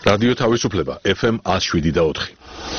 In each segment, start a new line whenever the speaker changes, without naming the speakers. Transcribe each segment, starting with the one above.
რადიო თავისუფლება FM 107.4.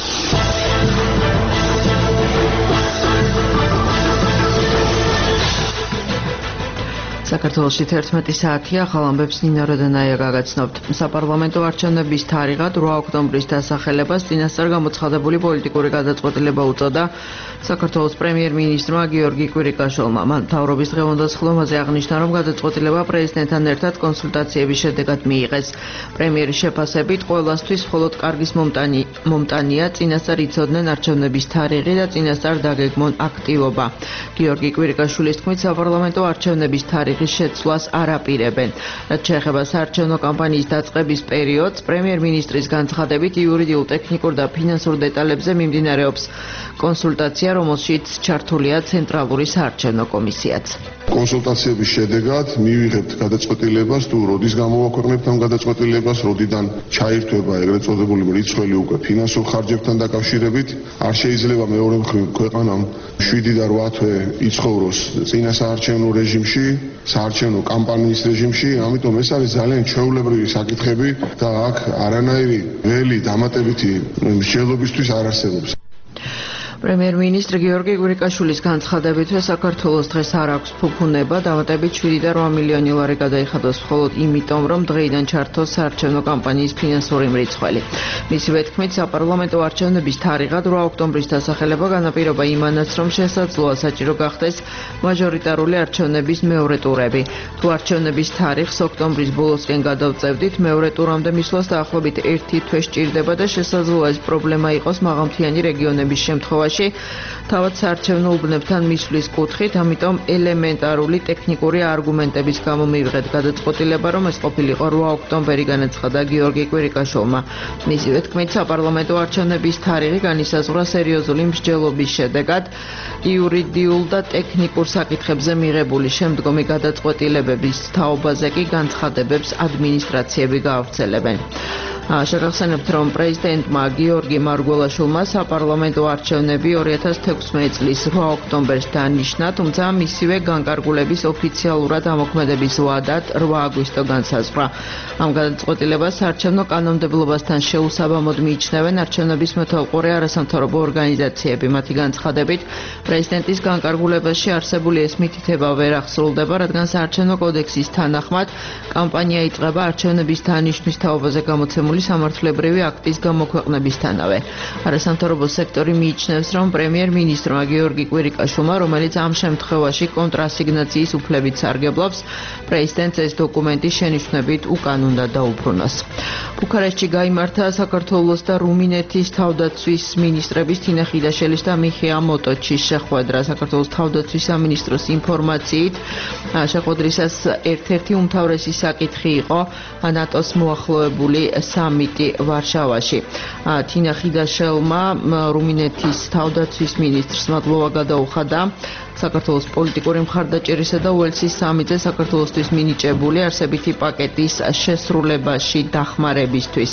საქართველოში 11 საათია, ახალ ამბებს ნინა როდანაია გაგაცნობთ. საპარლამენტო არჩევნების თარიღად 8 ოქტომბრის დასახელებას წინასწარ გამოცხადებული პოლიტიკური გადაწყვეტილება უწოდა საქართველოს პრემიერ-მინისტრმა გიორგი კვირიკაშვილმა. მან მთავრობის დღევანდელ სხდომაზე აღნიშნა, რომ გადაწყვეტილება პრეზიდენტთან ერთად კონსულტაციების შედეგად მიიღეს. პრემიერის შეფასებით ყველასთვის მხოლოდ კარგის მომტანია წინასწარ იცოდნენ არჩევნების თარიღი და წინასწარ დაგეგმონ აქტივობა. გიორგი კვირიკაშვილის თქმით, საპარლამენტო არჩევნების თარიღი შეცვლას არ აპირებენ. რაც შეეხება საარჩევნო კამპანიის დაწყების პერიოდს, პრემიერ-მინისტრის განცხადებით იურიდიულ, ტექნიკურ და ფინანსურ დეტალებზე მიმდინარეობს კონსულტაცია, რომელშიც ჩართულია ცენტრალური საარჩევნო კომისიაც.
კონსულტაციების შედეგად მივიღებთ გადაწყვეტილებას, თუ როდის გამოვაქვეყნებთ ამ გადაწყვეტილებას, როდიდან ჩაირთვება ეგრეთ წოდებული მრიცხველი უკვე ფინანსურ ხარჯებთან დაკავშირებით. არ შეიძლება მეორე მხრივ ქვეყანამ 7 და 8 თვე იცხოვროს წინა საარჩევნო რეჟიმში, საარჩევნო კამპანიის რეჟიმში, ამიტომ ეს არის ძალიან ჩვეულებრივი საკითხები და აქ არანაირი ველი დამატებითი მსჯელობისთვის არ არსებობს.
პრემიერ-მინისტრი გიორგი კვირიკაშვილის განცხადებითვე საქართველოს დღეს არ აქვს ფუფუნება, დამატებით 7 და 8 მილიონი ლარი გადაიხადოს მხოლოდ იმიტომ, რომ დღეიდან ჩართოს საარჩევნო კამპანიის ფინანსური მრიცხველი. მისივე თქმით, საპარლამენტო არჩევნების თარიღად 8 ოქტომბრის დასახელება განაპირობა იმანაც, რომ შესაძლოა საჭირო გახდეს მაჟორიტარული არჩევნების მეორე ტურები. თუ არჩევნების თარიღს ოქტომბრის ბოლოსკენ გადავწევდით, მეორე ტურამდე მისვლას დაახლოებით 1 თვე სჭირდება და შესაძლოა ეს პრობლემა იყოს მაღალმთიანი რეგიონების შემთხვევაში. თავად საარჩევნო უბნებთან მისვლის კუთხით, ამიტომ ელემენტარული ტექნიკური არგუმენტების გამო მივიღეთ გადაწყვეტილება, რომ ეს ყოფილიყო 8 ოქტომბერი, განაცხადა გიორგი კვირიკაშვილმა. მისივე თქმით, საპარლამენტო არჩევნების თარიღი განისაზღვრა სერიოზული მსჯელობის შედეგად იურიდიულ და ტექნიკურ საკითხებზე მიღებული შემდგომი გადაწყვეტილებების თაობაზე კი განცხადებებს ადმინისტრაციები გაავრცელებენ. შეგახსენებთ, რომ პრეზიდენტმა გიორგი მარგველაშვილმა საპარლამენტო არჩევნები 2016 წლის 8 ოქტომბერს დანიშნა, თუმცა მისივე განკარგულების ოფიციალურად ამოქმედების ვადად 8 აგვისტო განსაზღვრა. ამ გადაწყვეტილებას საარჩევნო კანონმდებლობასთან შეუსაბამოდ მიიჩნევენ არჩევნების მეთვალყურე არასამთავრობო ორგანიზაციები. მათი განცხადებით, პრეზიდენტის განკარგულებაში არსებული ეს მითითება ვერ აღსრულდება, რადგან საარჩევნო კოდექსის თანახმად კამპანია იწყება არჩევნების დანიშვნის თაობაზე გამოცემული სამართლებრივი აქტის გამოქვეყნებისთანავე. არასამთავრობო სექტორი მიიჩნევს, რომ პრემიერ-მინისტრმა გიორგი კვირიკაშვილმა, რომელიც ამ შემთხვევაში კონტრასიგნაციის უფლებით სარგებლობს, პრეზიდენტს ეს დოკუმენტი შენიშვნებით უკან უნდა დაუბრუნოს. ბუქარესტში გაიმართა საქართველოს და რუმინეთის თავდაცვის მინისტრების თინა ხიდაშელის და მიხეილ მოტოჩის შეხვედრა. საქართველოს თავდაცვის სამინისტროს ინფორმაციით, შეხვედრისას ერთ-ერთი უმთავრესი საკითხი იყო ნატოს მოახლოებული სამიტი ვარშავაში. თინა ხიდაშელმა რუმინეთის თავდაცვის მინისტრს მადლობა გადაუხადა საქართველოს პოლიტიკური მხარდაჭერისა და უელსის სამიტზე საქართველოსთვის მინიჭებული არსებითი პაკეტის შესრულებაში დახმარებისთვის.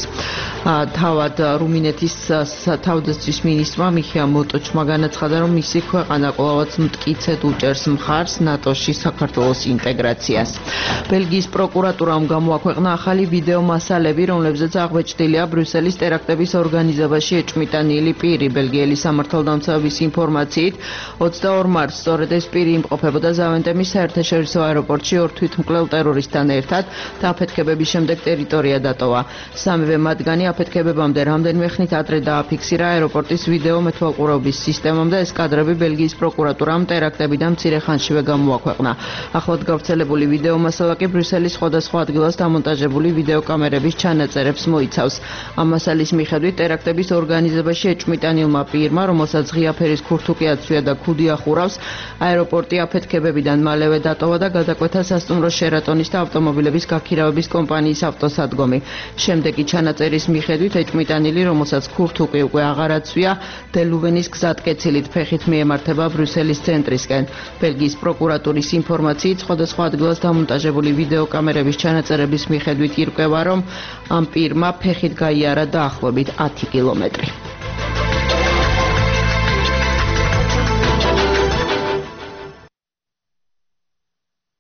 თავად რუმინეთის თავდაცვის მინისტრმა მიხეილ მოტოჩმა განაცხადა, რომ მისი ქვეყანა კვლავაც მტკიცედ უჭერს მხარს ნატოში საქართველოს ინტეგრაციას. ბელგიის პროკურატურამ გამოაქვეყნა ახალი ვიდეო მასალები, რომლებზეც აღბეჭდილია ბრიუსელის ტერაქტების ორგანიზებაში ეჭვმიტანილი პირი. ბელგიელი სამართალდამცავების ინფორმაციით, 22 მარტს სწორედ ეს პირი იმყოფებოდა ზავენტემის საერთაშორისო აეროპორტში 2 თვითმკვლელ ტერორისტთან ერთად და აფეთქებების შემდეგ ტერიტორია დატოვა. სამივე მათგანი აფეთქებებამდე რამდენიმე ხნით ადრე დააფიქსირა აეროპორტის ვიდეო მეთვალყურეობის სისტემამ და ეს კადრები ბელგიის პროკურატურამ ტერაქტებიდან მცირე ხანშივე გამოაქვეყნა. ახლად გავრცელებული ვიდეო მასალა კი ბრიუსელის სხვადასხვა ადგილას დამონტაჟებული ვიდეო კამერების ჩანაწერებს მოიცავს. ამ მასალის მიხედვით ტერაქტების ორგანიზებაში ეჭვმიტანილმა პირმა, რომელსაც ღია ფერის ქურთუკი აცვია და ქუდი ახურავს, აეროპორტი აფეთქებებიდან მალევე დატოვა და გადაკვეთა სასტუმრო შერატონის და ავტომობილების გაქირავების კომპანიის ავტოსადგომი. შემდეგი ჩანაწერის მიხედვით ეჭვმიტანილი, რომელსაც ქურთუკი უკვე აღარ აცვია, დელუვენის გზატკეცილით ფეხით მიემართება ბრიუსელის ცენტრისკენ. ბელგიის პროკურატურის ინფორმაციით, სხვადასხვა ადგილას დამონტაჟებული ვიდეო კამერების ჩანაწერების მიხედვით ირკვევა, რომ ამ პირმა ფეხით გაიარა დაახლოებით 10 კილომეტრი.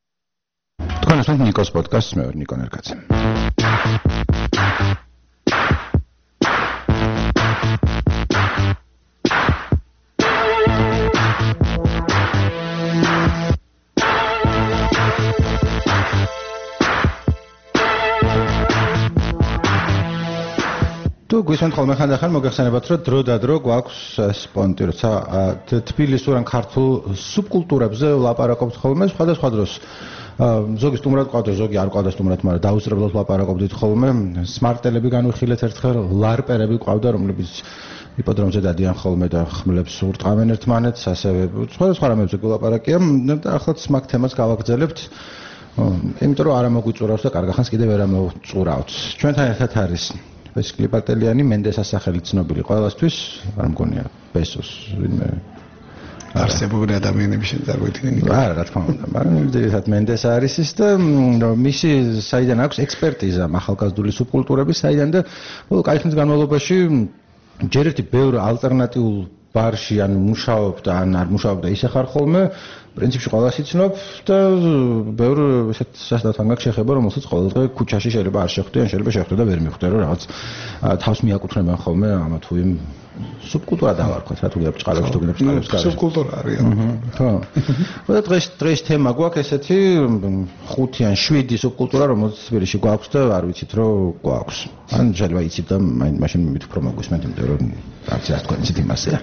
თქვენ ახლა ნიკოს პოდკასტს მე ვარ ნიკო ნერკაცი. თუ გვისმენთ ხოლმე ხანდახან მოგეხსენებათ რომ დრო გვაქვს სპონტი როცა თბილისურ ან ქართულ სუბკულტურებზე ვლაპარაკობთ ხოლმე სხვადასხვა დროს ზოგი სტუმრად ყავდა ზოგი არ ყავდა სტუმრად მაგრამ დაუსწრებლად ვლაპარაკობდით ხოლმე სმარტელები განვიხილეთ ერთხელ ლარპერები ყავდა რომლებიც იპოდრომზე დადიან ხოლმე და ხმლებს ურტყავენ ერთმანეთს ასევე სხვადასხვა რამებზე გულაპარაკია და ახლა მაგ თემას გავაგრძელებთ იმიტომ რომ არ მოგვიწურავს და კარგახანს კიდევ ვერ ამოვწურავთ ჩვენთან ერთად არის ბესკლი პატელიანი მენდესას სახელი ცნობილი ყველასთვის არ მგონია ბესოს ვინმე
არსებობენ ადამიანები შეძარღვეთინენ
არა რა თქმა უნდა მაგრამ ძირითადად მენდესა არის ის და მისი საიდან აქვს ექსპერტიზა ახალგაზრდული სუბკულტურების საიდან და კაი ხნის განმავლობაში ჯერ ერთი ბევრ ალტერნატიულ ბარში ან მუშაობდა ან არ მუშაობდა ისე ხარ ხოლმე პრინციპში ყველას იცნობ და ბევრ ესეთ სასწრაფთან გაქვს შეხება რომელსაც ყოველდღე ქუჩაში შეიძლება არ შეხვდე ან შეიძლება შეხვდე და ვერ მიხვდე რომ რაღაც თავს მიაკუთვნებენ ხოლმე ამა თუ იმ სუბკულტურა დავარქვათ რა თუ გებრწყალებს თუ გებრწყალებს კარგი
სუბკულტურა არის
ხო და დღეს თემა გვაქვს ესეთი 5 ან 7 სუბკულტურა რომელსაც თბილისში გვაქვს და არ ვიცით რომ გვაქვს ან შეიძლება იცით და მაშინ მით უფრო მოგვისმენთ იმიტომ რომ არც რა თქვენ იცით იმასია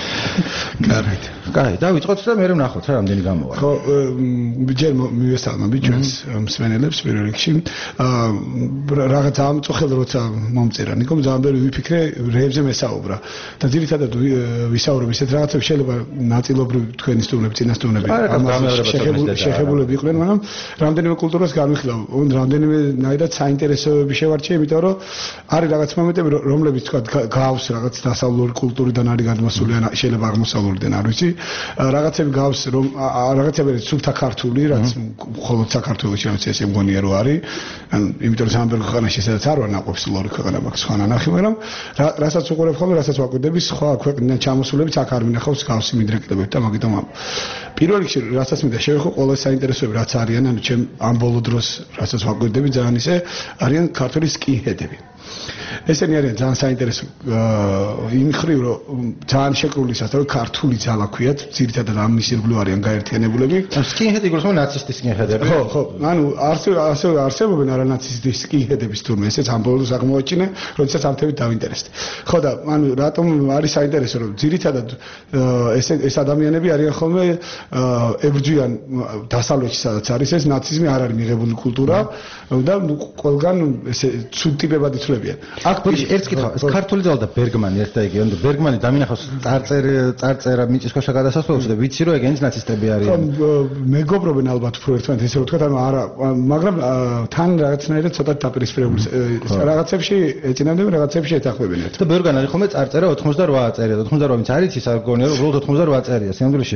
კარგი დავიწყოთ და მე ვნახოთ რა რამდენი გამოვა
ხო ჯერ მივესალმები ჩვენს მსმენელებს პირველ რიგში რაღაც ამწუხელ როცა მომწერა ნიკომ ძალიან ბევრი ვიფიქრე რეებზე მესაუბრა და ძირითადად ვისაუბრებ ისეთ რაღაცებს შეიძლება ნაწილობრივ თქვენი სტუმრები წინასწუნები შეხებულები იყვნენ მაგრამ რამდენიმე კულტურას განვიხილავ რამდენიმე ნაირად საინტერესოები შევარჩიე იმიტომ რომ არის რაღაც მომენტები რომლებიც თქვა გავს რაღაც დასავლური კულტურიდან არის გადმოსული ან შეიძლება აღმოსავლურიდან არ ვიცი რაღაცები გავს რომ რაღაცები სულთა ქართული რაც მხოლოდ საქართველოში ამც ესე მგონია რომ არის ან იმიტომ რომ სამბერ ქვეყანაში სადაც არ ვარ ნაყოფს ლორი ქვეყანა მაქვს სხვა ნახე მაგრამ რასაც უყურებ ხოლმე რასაც ვაკვირდები სხვა ქვეყნიდან ჩამოსულებიც აქ არ მინახავს გავსი მიდრეკლებებით და მაგიტომ პირველ რიგში რასაც მინდა შევეხო ყველა საინტერესოები რაც არიან ანუ ჩემ ამ ბოლო დროს რასაც ვაკვირდები ძალიან ისე არიან ქართული სკინჰედები ესენი არიან ძალიან საინტერესო იმ ხრივ რომ ძალიან შეკრულისას რომ ქართული ძალა ქვიათ ძირითადად ამ მისირგვლივ არიან გაერთიანებულები
სკინჰედი გულს ნაცისტი სკინჰედები
ხო ანუ ასევე არსებობენ არანაცისტი სკინჰედების თურმე ესეც ამ ბოლოს აღმოაჩინე როდესაც ამ თემით დავინტერესდი ხო და ანუ რატომ არის საინტერესო რომ ძირითადად ეს ადამიანები არიან ხოლმე ებრძვიან დასავლეთში სადაც არის ეს ნაციზმი არ არის მიღებული კულტურა და ყველგან ესე ცუდ ტიპებად ითვლებიან აქ
ერთ კითხვა ქართული ძალა და ბერგმანი ერთ და იგი ანუ ბერგმანი დამინახავს წარწერა მიწისქვეშა გადასასვლელში და ვიცი რომ ეგენიც ნაცისტები არიან
მეგობრობენ ალბათ უფრო ერთმანეთს ესე ვთქვათ ანუ არა მაგრამ თან რაღაცნაირად ცოტა დაპირისპირებული რაღაცებში ეწინებდნენ რაღაცებში ეთანხმებიან ერთ
და ბევრგან არის ხოლმე წარწერა 88 წერია 88 ვინც არის ის არ გონია რომ უბრალოდ 88 წერია სინამდვილეში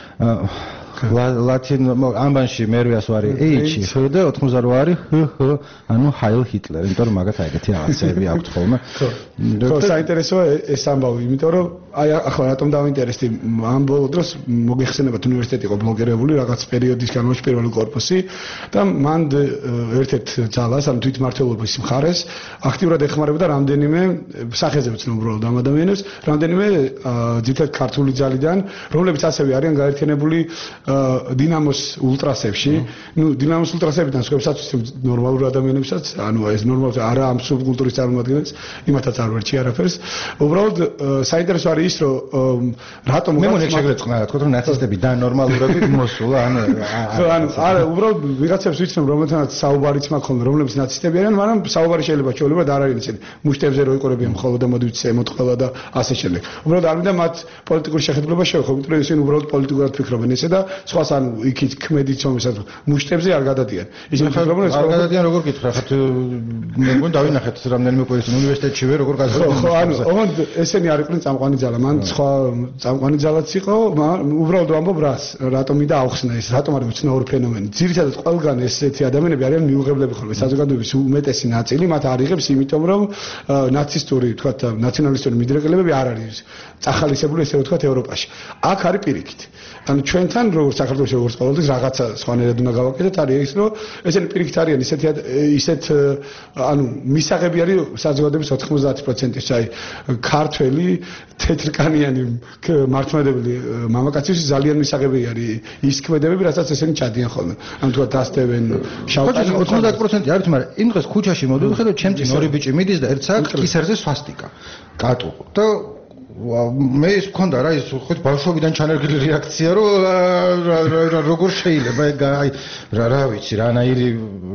ლათინ ამბანში მერვიას ვარი ეიჩი და 88 არის ანუ ჰაილ ჰიტლერ იმიტომ რომ მაგათ ეგეთი რაღაცები აქვს ხოლმე
ხო საინტერესოა ეს ამბავი იმიტომ რომ აი ახლა რატომ დავინტერესდი ამ ბოლო დროს მოგეხსენებათ უნივერსიტეტი იყო ბლოკირებული რაღაც პერიოდის განმავლობაში პირველი კორპუსი და მან ერთ-ერთ ძალას ანუ თვითმმართველობის მხარეს აქტიურად ეხმარებოდა რამდენიმე სახეზე ვცნობ უბრალოდ ამ ადამიანებს რამდენიმე ძირითადად ქართული ძალიდან რომლებიც ასევე არიან გაერთიანებული დინამოს ულტრასებში ნუ დინამოს ულტრასებიდან სხვებსაც ნორმალურ ადამიანებსაც ანუ ეს ნორმალურად არა ამ სუბკულტურის წარმომადგენლებს იმათაც არ ვერჩი არაფერს უბრალოდ საინტერესო არის ის რომ რატომ
მე მგონია შეგეწყნა რა თქო რომ ნაცისტები და ნორმალურები მოსულა ანუ
არა უბრალოდ ვიღაცებს ვიცნობ რომელთანაც საუბარიც მაქვს ხოლმე რომლებიც ნაცისტები არიან მაგრამ საუბარი შეიძლება ჩვეულებრივად არ არის ისეთი მუშტებზე რო იყურებიან მხოლოდ და მოდი ვიცი ემოტყველა და ასე შემდეგ უბრალოდ არ მინდა მათ პოლიტიკური შეხედულება შევეხო იმიტომ რომ ისინი უბრალოდ პოლიტიკურად ფიქრობენ ესე და სხვას ანუ იქით ქმედით მომესაც მუშტებზე არ გადადიან ისინი ფიქრობენ
ეს არ გადადიან როგორ გითხრა ხათ მე მგონი დავინახეთ რამდენიმე კვირის უნივერსიტეტში ვერ როგორ გადადიან
ხო ანუ ოღონდ ესენი არ იყვნენ წამყვანი ძალა მან სხვა წამყვანი ძალაც იყო უბრალოდ ვამბობ რას რატომ მინდა ავხსნა ეს რატომ არის უცნაური ფენომენი ძირითადად ყველგან ესეთი ადამიანები არიან მიუღებლები ხოლმე საზოგადოების უმეტესი ნაწილი მათ არიღებს იმიტომ რომ ნაცისტური თქვათ ნაციონალისტური მიდრეკლებები არ არის წახალისებული ესე ვთქვათ ევროპაში აქ არის პირიქით ანუ ჩვენთან როგორც საქართველოს როგორც ყოველთვის რაღაცა სხვანაირად უნდა გავაკეთოთ არის ის რომ ესენი პირიქით არიან ისეთ ანუ მისაღები არის საზოგადოების 90%-ის აი ქართველი მეთრკანიანი მართლმადებელი მამაკაცის ძალიან მისაღები არის ის ქმედებები, რასაც ესენი ჩადიან ხოლმე. ან თქვა დასტევენ შავკანი
90% არის, მაგრამ იმ დღეს ქუჩაში მოდიოდი, ხედავ ჩემი ორი ბიჭი მიდის და ერთს აქვს კისერზე სვასტიკა. კატო. და მე ის მქონდა რა ის ხო ბავშვობიდან ჩანერგილი რეაქცია რომ როგორ შეიძლება აი რა ვიცი რანაირი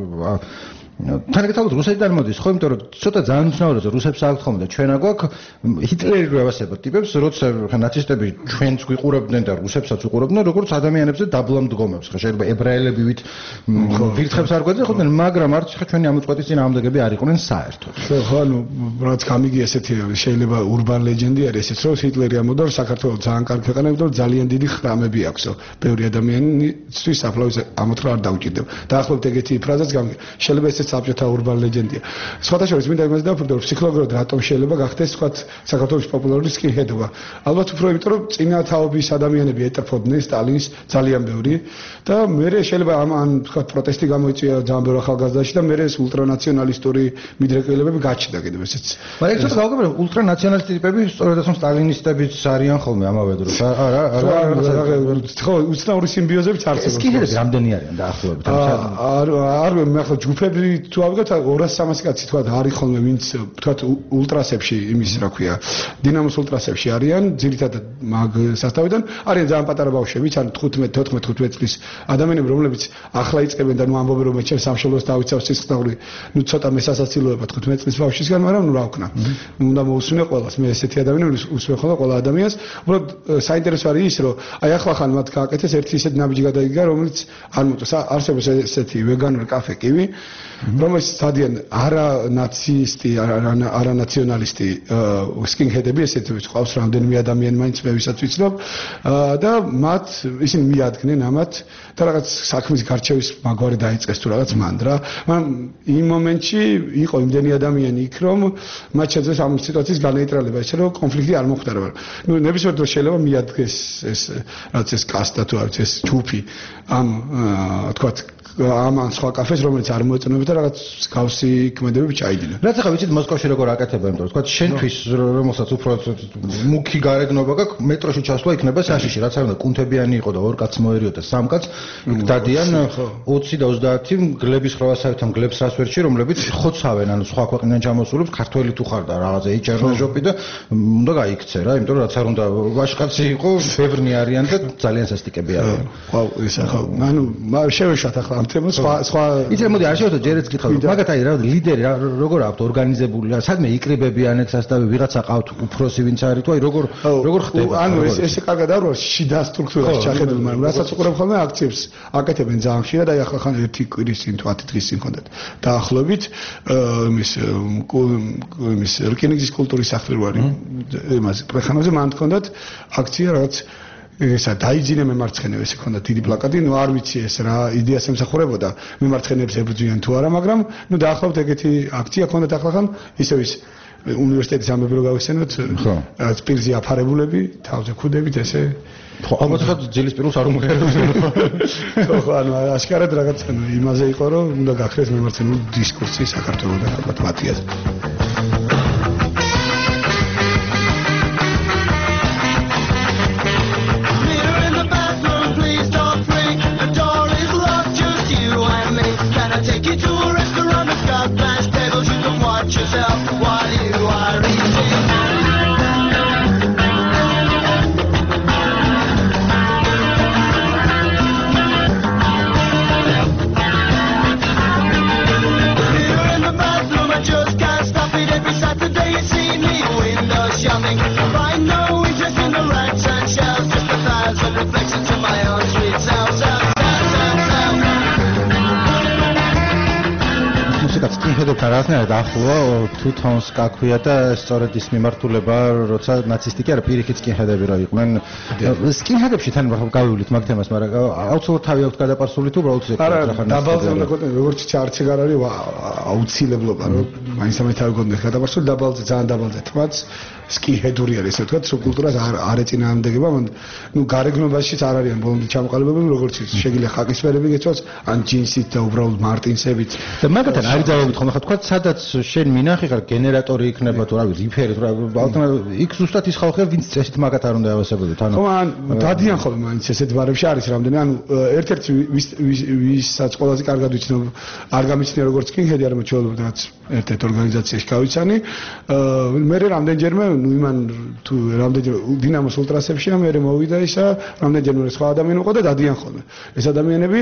თანაგთავად რუსეთიდან მოდის ხო იმიტომ რომ ცოტა ძალიან უცნაურია რუსებს აქვთ ხოლმე და ჩვენ აგვაქვს ჰიტლერი რო ევასებოთ ტიპებს როცა ნაცისტები ჩვენს გვიყურებდნენ და რუსებსაც უყურებდნენ როგორც ადამიანებზე დაბლა მდგომებს ხო შეიძლება ებრაელები ვირთხებს არ გვეძახ ხოდნენ მაგრამ არც ხა ჩვენი ამოწყვეტის წინააღმდეგები არ იყვნენ საერთოდ
ხო ანუ რაც გამიგია ესეთი შეიძლება urban legend-ი არის ესეც რომ ჰიტლერი ამოდა რომ საქართველოს ძალიან კარგი ქვეყანა იმიტომ რომ ძალიან დიდი ხრამები აქვს ბევრი ადამიანისთვის აფლავის ამოთხრა არ დაუჭირდება დაახლოებით ეგეთი ფრაზაც გამიგია შეიძლება ეს საბჭოთა urban legend-ია. სხვათა შორის მინდა იმას დავფიქრო, რომ ფსიქოლოგიურად რატომ შეიძლება გახდეს სხვა საქართველოს პოპულარული სკინჰედობა. ალბათ უფრო იმიტომ, რომ წინა თაობის ადამიანები ეტრფოდნენ სტალინს ძალიან ბევრი და მე შეიძლება ამ სხვა პროტესტი გამოიწვია ძალიან ბევრ ახალგაზრდაში და მე ეს ულტრანაციონალისტური მიდრეკილებები გაჩნდა კიდევ ესეც.
მაგრამ ეს გავგებია ულტრანაციონალისტი ტიპები სწორედ ამ სტალინისტებიც არიან ხოლმე ამავე დროს. ხო, უცნაური სიმბიოზებიც არსებობს.
სკინჰედები რამდენი არიან დაახლოებით?
არ მე ახლა ჯგუფები თუ ავიღოთ 200-300 კაცი თქვა არის ხოლმე ვინც თქვა ულტრასებში იმის რა ქვია დინამოს ულტრასებში არიან ძირითადად მაგ სასტავიდან არიან ძალიან პატარა ბავშვებიც ან 15-14-15 წლის ადამიანები რომლებიც ახლა იწყებენ და ნუ ამბობენ რომ მე ჩემს სამშობლოს დავიცავს სისხლდაღური ნუ ცოტა მესასაცილოება 15 წლის ბავშვისგან მაგრამ ნუ რა ვქნა უნდა მოусვინე ყველას მე ესეთი ადამიანები უსვენ ხოლმე ყველა ადამიანს უბრალოდ საინტერესო არის ის რომ აი ახლა ხან მათ გააკეთეს ერთი ისეთი ნაბიჯი გადაიგა რომელიც არ მოწონს არსებობს ესეთი ვეგანური კაფე კივი რომელიც სადიან არა ნაცისტი არა ნაციონალისტი სკინჰედები ესეთი ყავს რამდენიმე ადამიანი მაინც მე ვისაც ვიცნობ და მათ ისინი მიადგნენ ამათ და რაღაც საქმის გარჩევის მაგვარი დაიწყეს თუ რაღაც მანდრა მაგრამ იმ მომენტში იყო იმდენი ადამიანი იქ რომ მათ შეძლეს ამ სიტუაციის განეიტრალება ესე რომ კონფლიქტი არ მოხდარა ნუ ნებისმიერ დროს შეიძლება მიადგეს ეს რაც ეს კასტა თუ არის ეს ჯუფი ამ თქვათ ამან სხვა კაფეს რომელიც არ მოეწონებოდა რაღაც გავსი ქმედებები ჩაიდინა.
რაც ახლა ვიცით მოსკოვში როგორ აკეთებენ, იმიტომ რომ თქვა შენთვის რომელსაც უფრო მუქი გარეგნობა გაქვს, მეტროში ჩასვლა იქნება საშიში, რაც არ უნდა კუნთებიანი იყო და ორ კაცს მოერიოდა სამ კაცს, დადიან 20 და 30 გლების ხროვასავითამ გლებს რასვერში, რომლებიც ხოცავენ, ანუ სხვა ქვეყნიდან ჩამოსულებს, ქართველი თუ ხარ და რაღაცა ეჭერნაჟოპი და უნდა გაიქცე რა, იმიტომ რომ რაც არ უნდა ვაშკაცი იყო, ბევრნი არიან და ძალიან სასტიკები არიან.
ხო, ეს ახლა ანუ შევეშვათ ახლა სხვა
იცი მოდი არ შევეცოთ ჯერაც გითხავ მაგათ აი რა ლიდერი როგორ აქვს ორგანიზებული სადმე იკრიბებიან ეგ სასტავი ვიღაცა ყავთ უფროსი ვინც არის თუ აი როგორ ხდება
ანუ ესე კარგად არ ვარ შიდა სტრუქტურაში ჩახედული მაგრამ რასაც უყურებ ხოლმე აქციებს აკეთებენ ძალიან ხშირად აი ახლა ხან ერთი კვირის წინ თუ 10 დღის წინ ხონდათ დაახლოებით იმის რკინიგზის კულტურის სახლებარი იმას პრეხანოზე მან თქონდათ აქცია რაღაც ესა დაიძინე მემარცხენეებს ესე ქონდა დიდი პლაკატი, ნუ არ ვიცი ეს რა იდეას ემსახურებოდა მემარცხენეებს ებრძვიან თუ არა, მაგრამ ნუ დაახლოებით ეგეთი აქცია ქონდათ ახლა ისევ ის უნივერსიტეტის ამბები რო გავიხსენოთ, რაც პირზე აფარებულები, თავზე ქუდებით ესე
ხო, ალბათ ხა ძილის პირულს არ უმღერებს.
ხო, ანუ აშკარად რაღაც იმაზე იყო რომ უნდა გაქრეს მემარცხენეულ დისკურსი საქართველოსთან ალბათ მათიას.
სკინჰედებთან რაღაცნაირად ახლოა თუთონს კაქვია და სწორედ ის მიმართულება როცა ნაცისტი კი არა პირიქით სკინჰედები რა იყვნენ სკინჰედებში თან გავივლით მაგ თემას მაგრამ აუცილებლად თავი აქვს გადაპარსული თუ უბრალოდ
არა დაბალზე უნდა ქონდეს როგორც არც ეგ არ არის აუცილებლობა რომ მაინც ამეთავი გონდეს გადაბარსული დაბალზე ძალიან დაბალზე თმაც სკინჰედური არის ესე ვთქვათ სუბკულტურას არ ეწინააღმდეგება ნუ გარეგნობაშიც არ არიან ბოლომდე ჩამოყალიბებები როგორც შეგიძლია ხაკისფერები გეცვალოს ან ჯინსით და უბრალოდ მარტინსებით
და მაგათთან არის დავებით ხომ ხა თქვა სადაც შენ მინახი ხარ გენერატორი იქნება თუ რა ვიცი რიფერი იქ ზუსტად ის ხალხია ვინც წესით მაგათ არ უნდა ევასებოდეთ ანუ
ხო ან დადიან ხოლმე მაინც ესეთ ბარებში არის რამდენი ანუ ერთ-ერთი ვისაც ყველაზე კარგად ვიცნობ არ გამიცნია როგორც სკინჰედი არ მოჩვეულებდა რაც ერთ-ერთ ორგანიზაციაში გავიცანი მე რამდენჯერმე ნუ იმან თუ რამდენჯერმე დინამოს ულტრასებში მე მოვიდა ისა რამდენჯერმე სხვა ადამიანი იყო და დადიან ხოლმე ეს ადამიანები